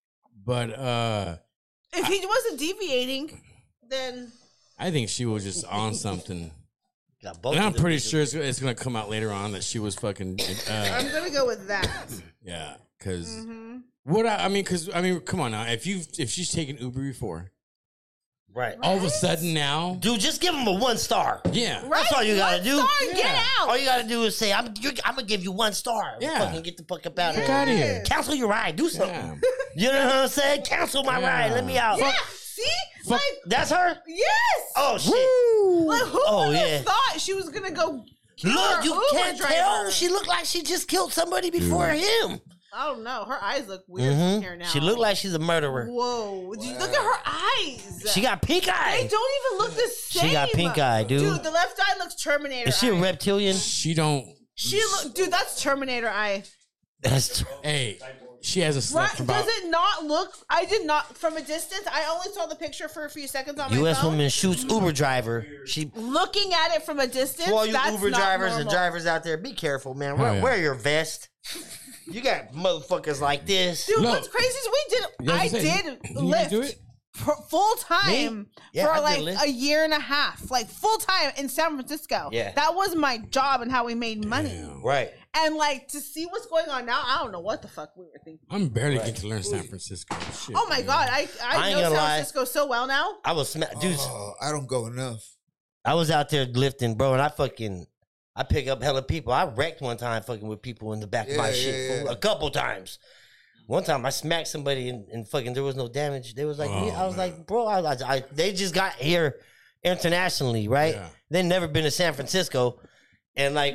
but uh, If he wasn't deviating, then I think she was just on something. Got both And of I'm them pretty bitches. sure it's, it's gonna come out later on that she was fucking. Uh, I'm gonna go with that. yeah, because Mm-hmm. what I, I mean, because I mean, come on now. If you if she's taken Uber before, Right. all of a sudden now, Dude, just give him a one star. yeah, Right? That's all you gotta One do. star and Get Yeah. out. All you gotta do is say, "I'm, you're, I'm gonna give you one star." Yeah. Fucking get the fuck up out of Get here. out of here. Cancel your ride. Do something. Yeah. You know what I'm saying? Cancel my Yeah. ride. Let me out. Yeah. See, Fuck. like That's her. yes. Oh shit. Like who Oh, would yeah. have thought she was gonna go? Kill Look, her you Uber can't driver? tell. She looked like she just killed somebody before him. I don't know. Her eyes look weird Mhm. from here now. She looked like she's a murderer. Whoa! Did you look at her eyes. She got pink They eye. don't even look the same. She got pink eye, dude. Dude, the left eye looks Terminator. Is she a eye. reptilian? she don't. She look, dude. That's Terminator eye. That's Hey, she has a slip Right? for about. Does it not look? I did not from a distance. I only saw the picture for a few seconds on my U S phone. woman shoots Uber driver. She Looking at it from a distance. For all you that's Uber not drivers and normal. drivers out there, be careful, man. Wear, Oh, yeah. wear your vest. You got motherfuckers like this. Dude, No. what's crazy is we did. Yeah, I was gonna say, did you- you lift do it? for full time Yeah, I for did like Lyft. a year and a half, like full time in San Francisco. Yeah. that was my job and how we made money. Damn. Right. And like to see what's going on now, I don't know what the fuck we were thinking. I'm barely getting to learn San Francisco. Shit, Oh my man. god, I I, I ain't know gonna San lie. Francisco so well now. I was sma- dude. Oh, I don't go enough. I was out there lifting, bro, and I fucking I pick up hella people. I wrecked one time fucking with people in the back of my Yeah, shit yeah, fool, yeah. a couple times. One time I smacked somebody and, and fucking there was no damage. They was like, Oh, me. I was man. like, bro, I, I, I they just got here internationally, right? Yeah. They never been to San Francisco, and like,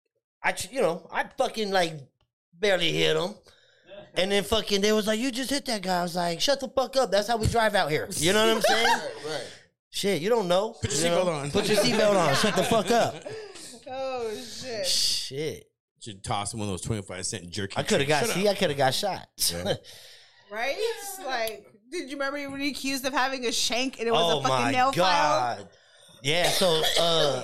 I tr- you know I fucking like barely hit them. And then fucking, they was like, you just hit that guy. I was like, shut the fuck up. That's how we drive out here. You know what I'm saying? Right, right. Shit, you don't know. Put your You know? seatbelt on. Put your seatbelt on. Shut the fuck up. Oh shit! Shit. Should toss him one of those twenty-five cent jerky. I could have got, Shut see, up. I could have got shot. Yeah. Right? Like, did you remember you were accused of having a shank and it was Oh a fucking my nail God. file? Yeah, so uh,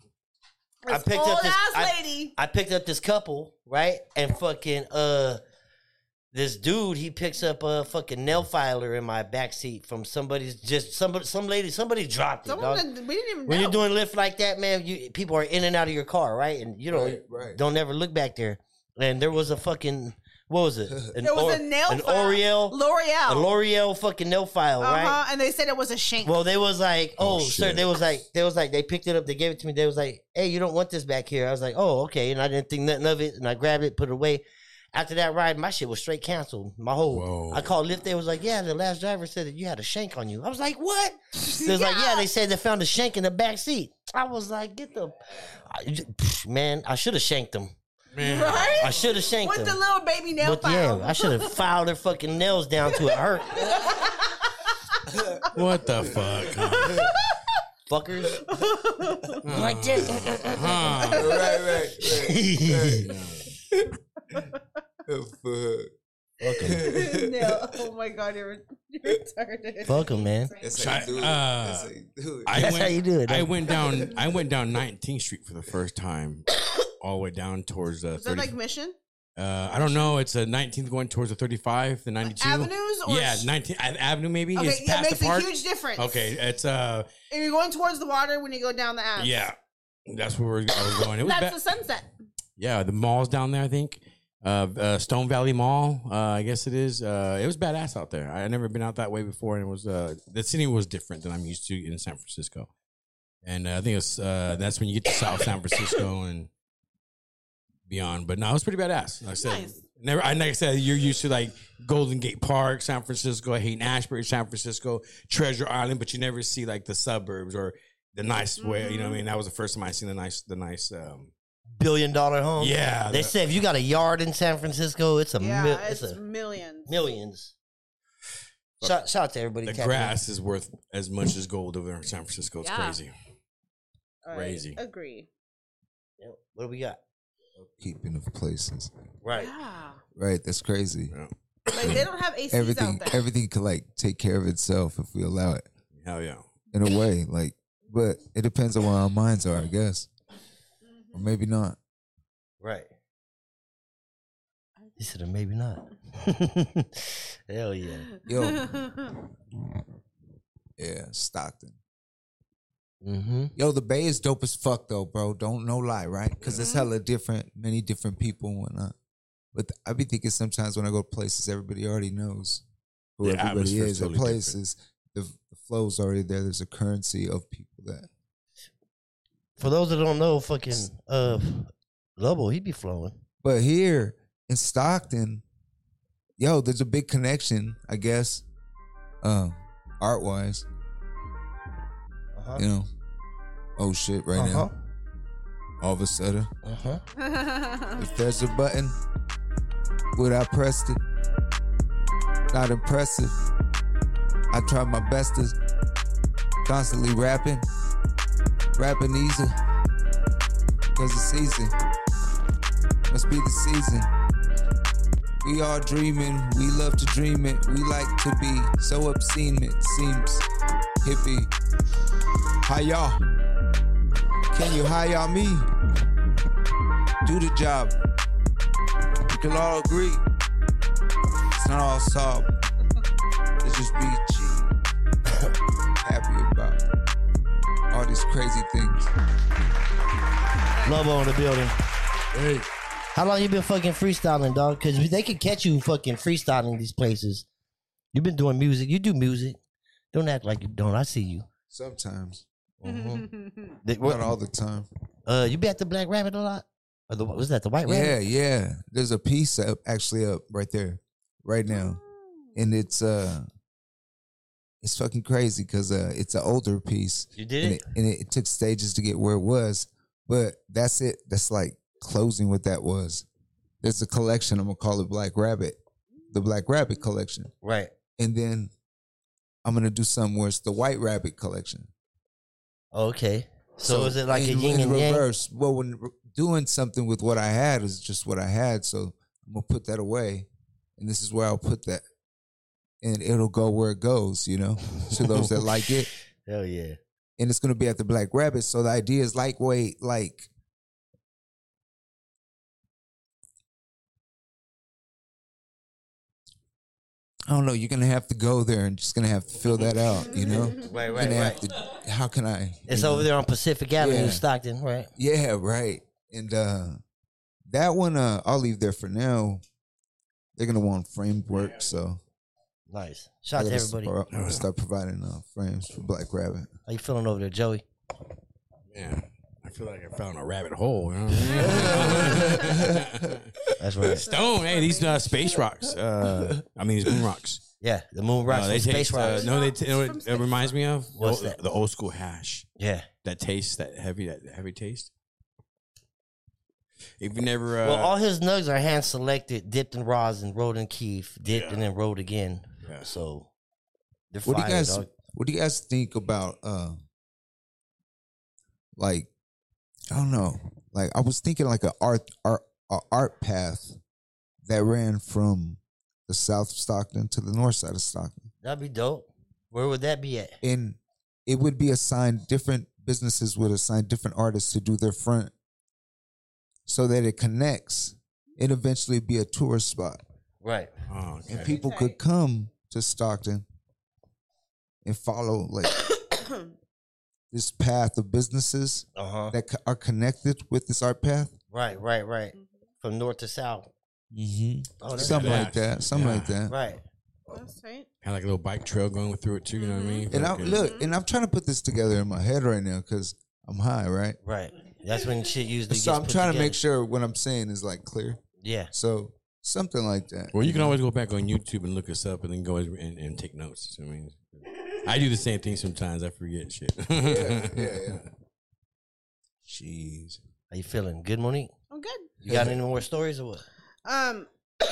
I This picked up old this. ass I, lady. I picked up this couple, right? And fucking uh, this dude, he picks up a fucking nail filer in my backseat from somebody's just somebody, some lady, somebody dropped it. Someone dog. that we didn't even When know. you're doing lift like that, man, you people are in and out of your car, right? And you know, Right, right. don't ever look back there. And there was a fucking what was it? An There was Or- a nail an file. L'Oreal, L'Oreal. a L'Oreal fucking nail file, Uh-huh. right? And they said it was a shank. Well, they was like, oh, Oh, sir, shit. they was like, they was like, they picked it up, they gave it to me. They was like, hey, you don't want this back here. I was like, oh, okay, and I didn't think nothing of it, and I grabbed it, put it away. After that ride, my shit was straight canceled. My whole, Whoa. I called Lyft. They was like, yeah, the last driver said that you had a shank on you. I was like, what? They was like, yeah, they said they found a shank in the back seat. I was like, get the, I- man, I should have shanked them. Man. Right? I should have shanked With them. the little baby nail But file. yeah, I should have filed their fucking nails down to it hurt. What the fuck? Fuckers. Like this. Huh. Right, right, right. right. Oh, fuck. Okay. nail. Oh my god, you're, you're retarded. Fuck 'em, man. That's how you do it. Uh, That's how you do it. I That's went, how you do it, I huh? went down. I went down nineteenth Street for the first time, all the way down towards the. Is that thirty, like Mission? uh, I don't know. It's a nineteenth going towards the thirty-five, the ninety-two Avenues or yeah, s- nineteenth Avenue maybe. Okay, it's yeah, it past makes the a park. huge difference. Okay, it's uh, And you're going towards the water when you go down the Ave. yeah, that's where we're, I was going. It was That's ba- the sunset. yeah, the mall's down there. I think. Uh, uh, Stone Valley Mall, uh, I guess it is. Uh, it was badass out there. I had never been out that way before, and it was uh, the city was different than I'm used to in San Francisco. And uh, I think it's uh, that's when you get to South San Francisco and beyond. But no, it was pretty badass. Like I said, Nice. never. I like I said, you're used to like Golden Gate Park, San Francisco, Hayden Ashbury, San Francisco, Treasure Island, but you never see like the suburbs or the nice way. You know what I mean? That was the first time I seen the nice, the nice. Um, Billion dollar home. yeah, They the- said if you got a yard in San Francisco, it's a Yeah, mil- it's, it's a millions. millions. Shout, shout out to everybody. the tapping in. grass is worth as much as gold over there in San Francisco. It's Yeah. crazy. All right, crazy. Agree. Yep. What do we got? Keeping of places. Right. Yeah. Right, that's crazy. Yeah. Like they don't have A Cs Everything out there. everything could like take care of itself if we allow it. Hell yeah. In a way, like but it depends on where our minds are, I guess, or maybe not. Right. He said, maybe not. Hell yeah. Yo, yeah, Stockton. Mm-hmm. Yo, the Bay is dope as fuck though, bro. Don't no lie, right? Because it's hella different, many different people and whatnot. But I be thinking sometimes when I go to places, everybody already knows who The everybody atmosphere's is. totally At places, the, the flow's already there. There's a currency of people that. For those that don't know, fucking uh, Lobo, he be flowing. But here in Stockton, yo, there's a big connection, I guess, um, art wise. Uh-huh. You know, oh shit, right Uh-huh. now, all of a sudden, Uh-huh. if there's a button, would I press it? Not impressive. I try my best to constantly rapping, rapping easy, cause the season must be the season. We all dreaming, we love to dream it. We like to be so obscene, it seems hippie. Hi y'all, can you hire me? Do the job. We can all agree. It's not all solved. Let's just be cheap. Happy about all these crazy things. Lobo in the building. Hey. How long you been fucking freestyling, dog? Because they can catch you fucking freestyling these places. You've been doing music. You do music. Don't act like you don't. I see you. Sometimes. Mm-hmm. They- Not all the time. Uh, you be at the Black Rabbit a lot? Or the, was that the White Yeah, Rabbit? yeah. There's a piece up actually up right there, right now. And it's uh it's fucking crazy because uh it's an older piece. You did and it? it, and it, it took stages to get where it was. But that's it. That's like closing what that was. There's a collection, I'm gonna call it Black Rabbit. The Black Rabbit collection. Right. And then I'm gonna do something where it's the White Rabbit collection. Okay. So, is it like a in, yin in and yang? reverse? Well, when re- doing something with what I had is just what I had, so I'm gonna put that away, and this is where I'll put that, and it'll go where it goes, you know, to those that like it. Hell yeah. And it's gonna be at the Black Rabbit. So the idea is lightweight, like I don't know. You're gonna have to go there and just gonna have to fill that out, you know. Right, You're right, gonna right. have to. How can I? It's you know? over there on Pacific Avenue, Yeah. Stockton, right? Yeah, right. And uh that one, uh, I'll leave there for now. They're gonna want framed work, so Nice. Shout out I to gotta everybody. start- I'm gonna start providing uh, frames for Black Rabbit. How you feeling over there, Joey? Yeah, I feel like I found a rabbit hole. You know what I mean? That's right. Stone, hey, these uh, space rocks. Uh, I mean, these moon rocks. Yeah, the moon rocks, Uh, from they space taste, uh, rocks. no, they t- you know what it reminds me of What's the, that? the old school hash. Yeah. That taste, that heavy, that heavy taste. If you never, uh, Well, all his nugs are hand selected, dipped in rosin, rolled in keef, dipped and then rolled again. Yeah. So they're What do fire, you guys? dog. What do you guys think about? Uh, like, I don't know. Like, I was thinking like a art art a art path that ran from the south of Stockton to the north side of Stockton, That'd be dope. Where would that be at? and it would be assigned different businesses would assign different artists to do their front, so that it connects. It eventually be a tourist spot, Right. oh, okay. and people could come to Stockton and follow like this path of businesses Uh huh. that co- are connected with this art path. Right, right, right. From north to south. Mm-hmm. Oh, that's Something badass. like that. Something Yeah. like that. right. That's right. Kind of like a little bike trail going through it too. You know what I mean? And I Fucking- look, and I'm trying to put this together in my head right now because I'm high, right? Right. That's when shit usually So gets I'm put trying to together. make sure what I'm saying is like clear. Yeah. So something like that. Well, you can always go back on YouTube and look us up, and then go and, and take notes. I mean, I do the same thing sometimes. I forget shit. Yeah, yeah, yeah. Jeez. How you feeling? Good, Monique? I'm good. You got any more stories or what? Um.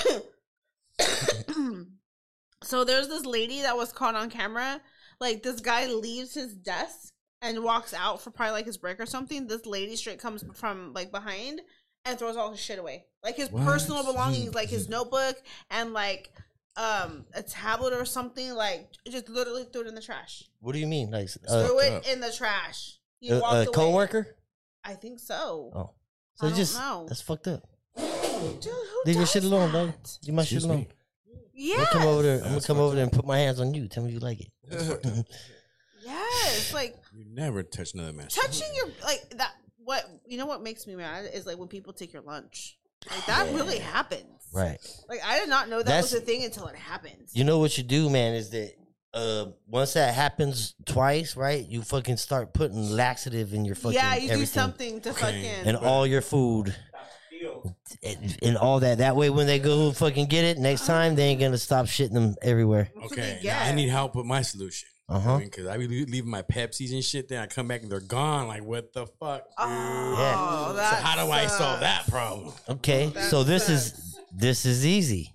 So there's this lady that was caught on camera. Like, this guy leaves his desk and walks out for probably like his break or something. This lady straight comes from like behind and throws all his shit away, like his What? personal belongings, like his notebook and like um a tablet or something, like just literally threw it in the trash. What do you mean? Like uh, Threw it up. in the trash. He a, walked a away. coworker? I think so. Oh, I so don't just know. that's fucked up. Dude, who Leave your does shit alone, dog. that? Leave my shit Excuse alone. me. Yes. I'm gonna come over there. I'm gonna That's come fucked over there and put my hands on you. Tell me you like it. Yes, like You never touch another man. touching your like that. What you know? What makes me mad is like when people take your lunch. Like that really happens. Right. Like I did not know that That's- was a thing until it happened. You know what you do, man, is that uh once that happens twice, right? You fucking start putting laxative in your fucking yeah, you do everything. something to Okay. fucking. And all your food and, and all that. That way, when they go fucking get it next time, they ain't gonna stop shitting them everywhere. That's what Okay, they now I get. need help with my solution. Uh-huh. Because I be le- leaving my Pepsis and shit, then I come back and they're gone. Like, what the fuck? dude? Oh, Yeah. So that how do I sucks. solve that problem? Okay, That so this sucks. is this is easy.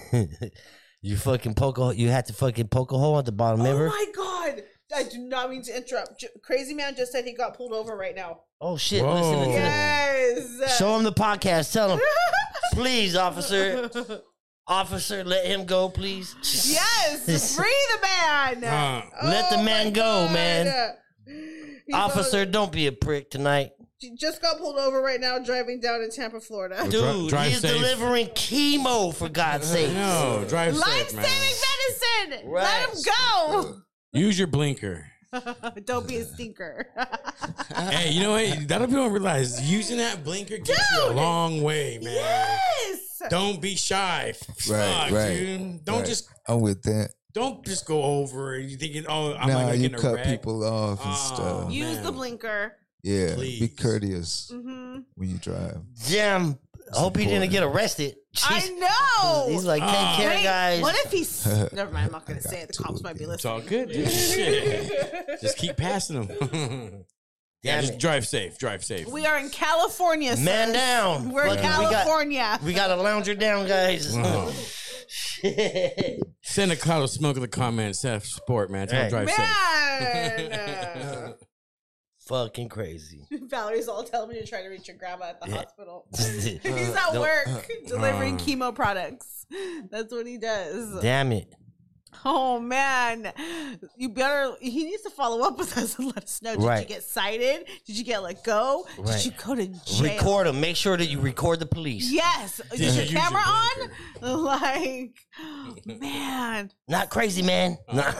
You fucking poke a you have to fucking poke a hole at the bottom. Oh Remember? my god! I do not mean to interrupt. J- Crazy man just said he got pulled over right now. Oh shit! Whoa. Listen to Yes. Show him the podcast. Tell him, please, officer. Officer, let him go, please. Yes, free the man. Uh, Let the Oh man my go, God. man. He's Officer, on- don't be a prick tonight. He just got pulled over right now, driving down in Tampa, Florida. Dri- Dude, drive he's safe. delivering chemo, for God's sake. no, drive safe, man. Life-saving medicine. Right. Let him go. Use your blinker. Don't be a stinker. Hey, you know what? That'll people don't realize using that blinker gets you a Dude. long way, man. Yes. Don't be shy. Right, Fuck, right, dude. Don't right. just I'm with that. don't just go over and you thinking, oh, I'm not Nah, gonna you get in a cut wreck. people off and Oh, stuff. Use man. the blinker. Yeah, Please. be courteous hmm when you drive. Damn. I hope he didn't important. get arrested. I Jeez. know. He's like, take Ah. care, Wait, guys. what if he's? Never mind. I'm not gonna say it. The cops might be It's listening. all good, dude. Shit. Just keep passing them. yeah, Damn just it. drive safe. Drive safe. We are in California. Man sir. down. We're in Fucking- we got- California. We got to lounge her down, guys. Wow. Shit. Send a cloud of smoke in the comments. Seth Sport, man. Tell him Right. drive safe. Man. Fucking crazy. Valerie's all telling me to try to reach your grandma at the Yeah. hospital. He's at Don't- work delivering uh. chemo products. That's what he does. Damn it. Oh man, you better. He needs to follow up with us and let us know. Did you Right. get cited? Did you get let go? Right. Did you go to jail? Record them. Make sure that you record the police. Yes. Did Is you your use your camera blinker? on? Like, man. Not crazy, man. Not,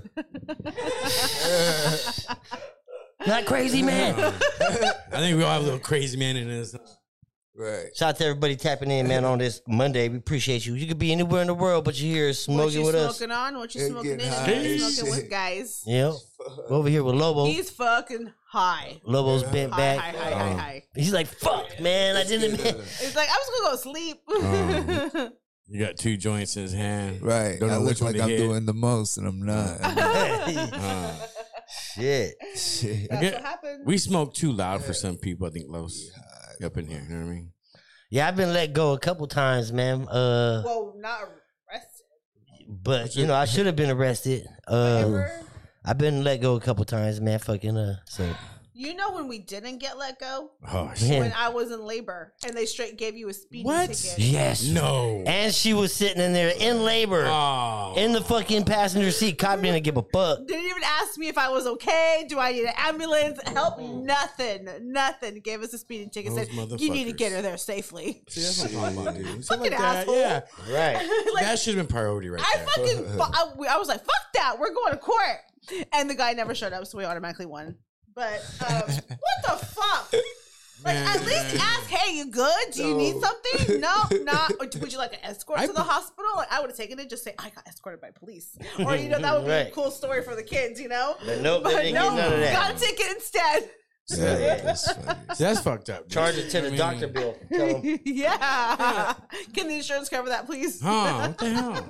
Not crazy, man. I think we all have a little crazy man in us. Right. Shout out to everybody tapping in, man, on this Monday. We appreciate you. You could be anywhere in the world, but you're here What smoking you with us. smoking on? What you And smoking in? getting And high what you and smoking with, shit. guys? Yep. We're over here with Lobo. He's fucking high. Lobo's bent High, back. high, high, high, high. He's like, fuck, man. I didn't. It's like, I was gonna go sleep. Um, You got two joints in his hand. Right. Don't I know look which one like to I'm hit. doing the most and I'm not. Uh, Shit. Shit. That's Yeah. what happened. we smoke too loud for some people. I think Los up in here. You know what I mean? Yeah, I've been let go a couple times, man. Uh, Well, not arrested. but you know, I should have been arrested. Uh, Ever? I've been let go a couple times, man. Fucking uh, so You know when we didn't get let go? Oh shit! Man. When I was in labor and they straight gave you a speeding What? ticket. yes, No. and she was sitting in there in labor, Oh. in the fucking passenger seat. Cop didn't give a fuck. Didn't even ask me if I was okay. Do I need an ambulance? Help? Nothing. Nothing. Gave us a speeding ticket. Those Said you need to motherfuckers. get her there safely. See, that's what I'm talking about, dude. Something Fucking like that, asshole. yeah. Right. Like, that should have been priority right I there. fucking, fu- I, I was like, fuck that. We're going to court. And the guy never showed up, so we automatically won. But um, what the fuck? Like, at least ask, hey, you good? Do you No. need something? No, not. Or would you like an escort I to the put- hospital? Like, I would have taken it, just say, I got escorted by police. Or, you know, that would be a Right. cool story for the kids, you know? But nope, they But didn't no, get none of that. got a ticket instead. Yeah, that's funny. See, that's fucked up. dude. Charge it to the I mean, doctor bill. Tell him. Yeah. Can the insurance cover that, please? Huh? What the hell?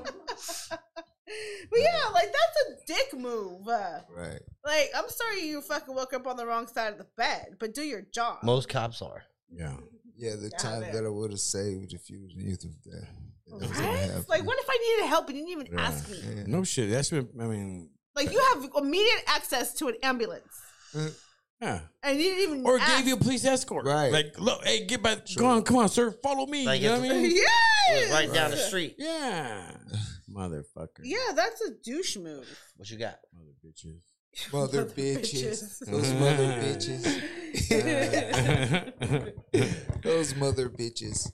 But yeah, like, that's a dick move. Uh, Right. like, I'm sorry you fucking woke up on the wrong side of the bed, but do your job. Most cops are. Yeah. Yeah, the Yeah, time man. that I would have saved if you was youth of that. that was gonna Right? happen. Like, what if I needed help and you didn't even Yeah. ask me? Yeah. No shit. That's been. I mean, Like, you have immediate access to an ambulance, yeah. and you didn't even Or ask. gave you a police escort. Right. Like, look, hey, get back. Come on, come on, sir. Follow me. Like you know if- what I mean? Yes! Right down the street. Yeah. Motherfucker. Yeah, that's a douche move. What you got? Mother bitches. Mother Mother bitches. bitches. Those mother bitches. Those mother bitches.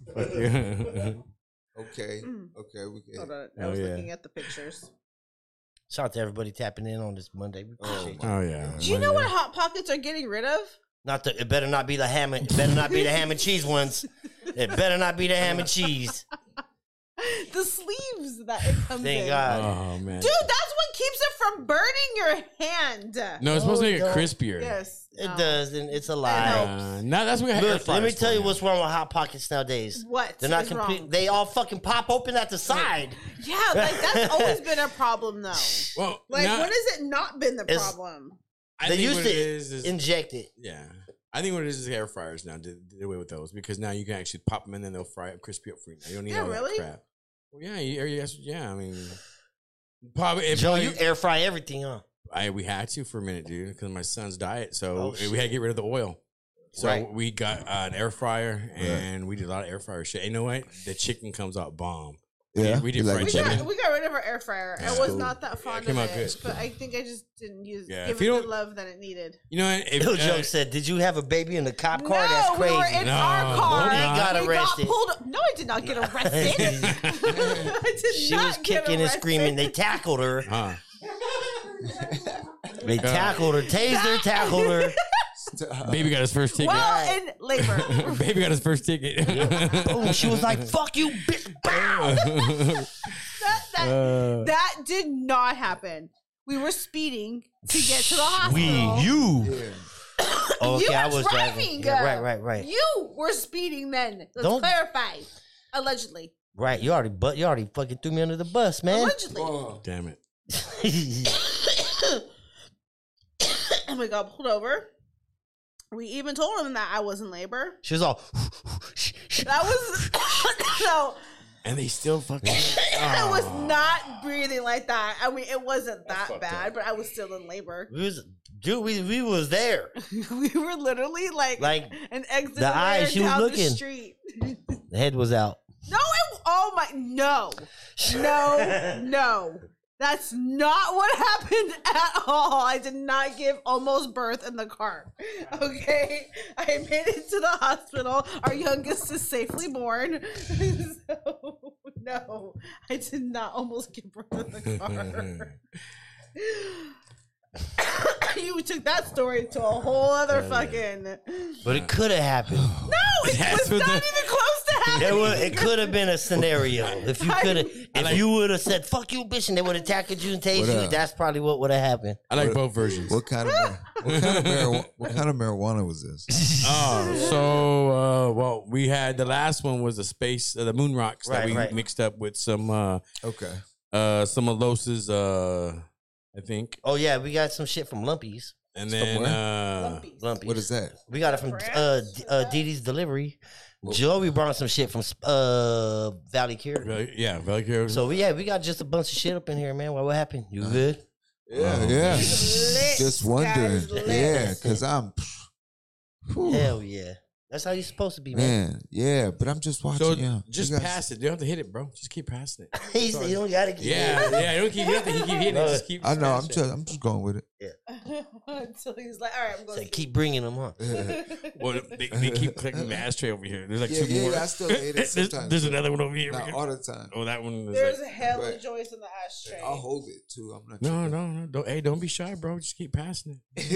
Okay. Okay, we Hold good. on. I Oh, was yeah. looking at the pictures. Shout out to everybody tapping in on this Monday. We appreciate you. Oh yeah. Do you know what Hot Pockets are getting rid of? Not the. It better not be the ham. And, it better not be the ham and cheese ones. It better not be the ham and cheese. The sleeves that it comes Thank in. God. Oh man. Dude, that's what keeps it from burning your hand. No, it's supposed to Oh, make it no. crispier. Yes. It no. does, and it's a I lie. know. Uh, no, that's what we have. Look, let me tell you what's wrong with Hot Pockets nowadays. What? They're not is complete. wrong? They all fucking pop open at the side. Yeah, like that's always been a problem though. Well, Like now, when has it not been the It's- problem? I They think used what to it is, is inject it. yeah. I think what it is is air fryers now did, did away with those because now you can actually pop them in and they'll fry up crispy up for you. Now you don't need Yeah, all really? that crap. Well, yeah, you, yes, yeah. I mean, probably. it Joe, probably- you air fry everything, huh? I we had to for a minute, dude, because of my son's diet. So Oh, we shit. had to get rid of the oil. So Right. we got uh, an air fryer and we did a lot of air fryer shit. And you know what? The chicken comes out bomb. Yeah, we did you like fried We chicken. got we got rid of our air fryer. I Yeah. was Cool. not that fond it came of out it, good. but I think I just didn't use Yeah, give if it you the don't- love that it needed. You know what? If, Lil uh, Joke said, "Did you have a baby in the cop car? No, That's we crazy." were in No, our car. no, you got We arrested. pulled. No, I did not get arrested. I did She not was get kicking and arrested. screaming. They tackled her. huh? They tackled her. Tased her. Tackled her. Baby got his first ticket. Well, in labor. Baby got his first ticket. Boom. She was like, "Fuck you, bitch!" Bow. that, that, Uh, that did not happen. We were speeding to get to the We, hospital. you. Oh, okay, You I were was driving. driving. Yeah, right, right, right. You were speeding then. Let's Don't- clarify. Allegedly. Right, you already, but you already fucking threw me under the bus, man. Allegedly. Damn it. And we got pulled over. We even told him that I was in labor. She was all. That was so. And they still fucking. I was Oh. not breathing like that. I mean, it wasn't that fucked bad, up. but I was still in labor. We was, dude, we we was there. We were literally like, Like, an exit the away eyes, she was down the looking. street. The head was out. No, it, oh my, no, no, no. That's not what happened at all. I did not give almost birth in the car. Okay, I made it to the hospital. Our youngest is safely born. So, no, I did not almost give birth in the car. You took that story to a whole other fucking. But it could have happened. No, it That's was what not the- even close to happening. It would. It could have been a scenario if you could have. If like- you would have said "fuck you, bitch," and they would have tackled you and tased What you, up? that's probably what would have happened. I like both versions. What kind of mar- what kind of marijuana, what kind of marijuana was this? Oh, so uh, well, we had the last one was the space, uh, the moon rocks that Right, we right. mixed up with some, uh, Okay. uh, some of Los's, uh, I think, Oh yeah, we got some shit from Lumpies. and then Somewhere? uh, Lumpies. What is that? We got it from uh, D- uh Dee Dee's Delivery. Joey brought some shit from uh Valley Cure. Val- yeah, Valkyrie. So yeah, we got just a bunch of shit up in here, man. What, what happened? You good? Yeah, yeah. Lit, Just wondering. guys, lit. Yeah, because I'm. Whew. Hell yeah. That's how you supposed to be, man. Man, yeah, but I'm just watching. so yeah. just You guys- pass it. You don't have to hit it, bro. Just keep passing it. He's, you don't gotta get Yeah, yeah. You don't keep. You don't have to keep hitting it. Just keep. I know. I'm smashing just. I'm just going with it. Until he's like, all right, I'm going Say, to keep bringing them on. it. Well, they, they keep clicking the ashtray over here. There's like Yeah, two yeah, more. I still hit it there's, sometimes. there's another one over here. Not all the time. Oh, that one. Is There's like, a hell of Right. joints in the ashtray. I'll hold it too. I'm not. no, tripping. no, no. Don't. Hey, don't be shy, bro. Just keep passing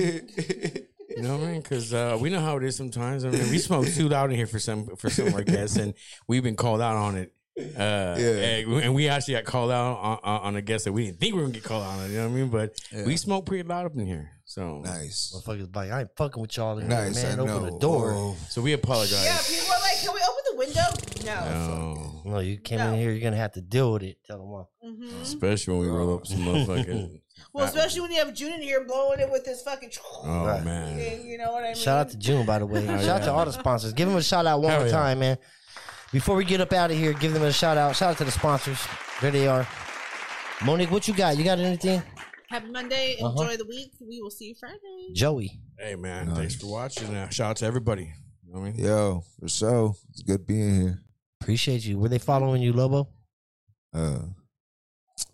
it. You know what I mean? Because uh, we know how it is sometimes. I mean, we smoke too loud in here for some for some of our guests, and we've been called out on it. Uh, Yeah. and, and we actually got called out on, on, on a guest that we didn't think we were gonna get called out on. You know what I mean? But Yeah. we smoke pretty loud up in here. So Nice. Motherfuckers like, I ain't fucking with y'all in Nice. here, man. I Open know. the door. Oh. so we apologize. Yeah, people are like, can we open the window? No. No. No, you came No. in here, you're gonna have to deal with it. Tell them all. Mhm. Especially when we roll up some motherfucking. Well, especially when you have June in here blowing it with his fucking. Oh Right. man. You know what I mean? Shout out to June, by the way. Oh, shout out to yeah. all the sponsors. Give them a shout out one Hell more yeah. time, man. Before we get up out of here, give them a shout out. Shout out to the sponsors. There they are. Monique, what you got? You got anything? Happy Monday. Uh-huh. Enjoy the week. We will see you Friday. Joey. Hey man, thanks for watching. Uh, shout out to everybody. You know what I mean? Yo, for sure. It's good being here. Appreciate you. Were they following you, Lobo? Uh,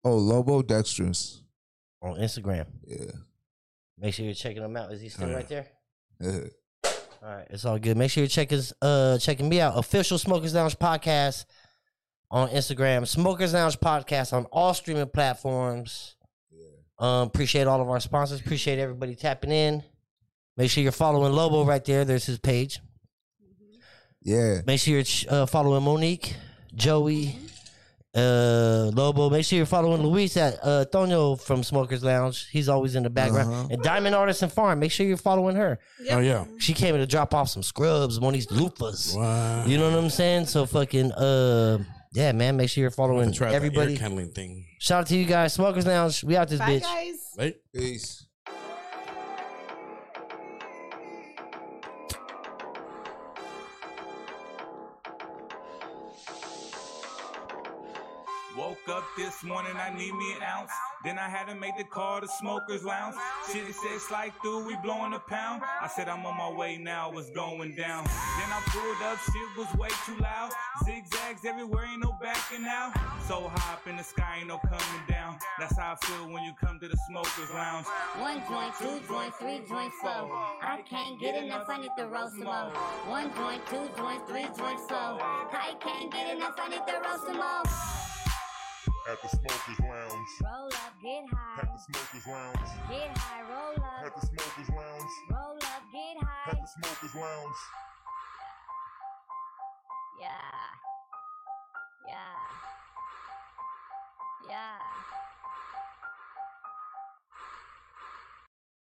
Oh, Lobo Dextrous. On Instagram. Yeah. Make sure you're checking him out. Is he still Oh, yeah. right there? Yeah. All right, it's all good. Make sure you're checking uh checking me out. Official Smokers Lounge podcast on Instagram. Smokers Lounge podcast on all streaming platforms. Um, appreciate all of our sponsors. Appreciate everybody tapping in. Make sure you're following Lobo right there. There's his page. Yeah. Make sure you're uh, following Monique, Joey, uh, Lobo. Make sure you're following Luis at uh, Tonio from Smokers Lounge. He's always in the background. Uh-huh. And Diamond Artisan Farm. Make sure you're following her. Oh yeah. She came in to drop off some scrubs, one of these loofahs. Wow. You know what I'm saying? So fucking uh, yeah, man. Make sure you're following Try everybody. everybody. Air handling thing. Shout out to you guys. Smokers Lounge. We out this Bye, bitch. guys. Right? Peace. Woke up this morning, I need me an ounce. Then I had to make the call to Smokers Lounge. Shit, it said slide through, we blowing a pound. I said I'm on my way now, it's going down. Then I pulled up, shit was way too loud. Zigzags everywhere, ain't no backing out. So high up in the sky, ain't no coming down. That's how I feel when you come to the Smokers Lounge. One joint, two joint, three joint slow. I can't get enough, I need to roast some more. One joint, two joint, three joint slow. I can't get enough, I need to roast some more. At the Smokers Lounge. Roll up, get high. At the Smokers Lounge. Get high, roll At up. the Smokers Lounge. Roll up, get high. At the Smokers Lounge. Yeah. Yeah. Yeah.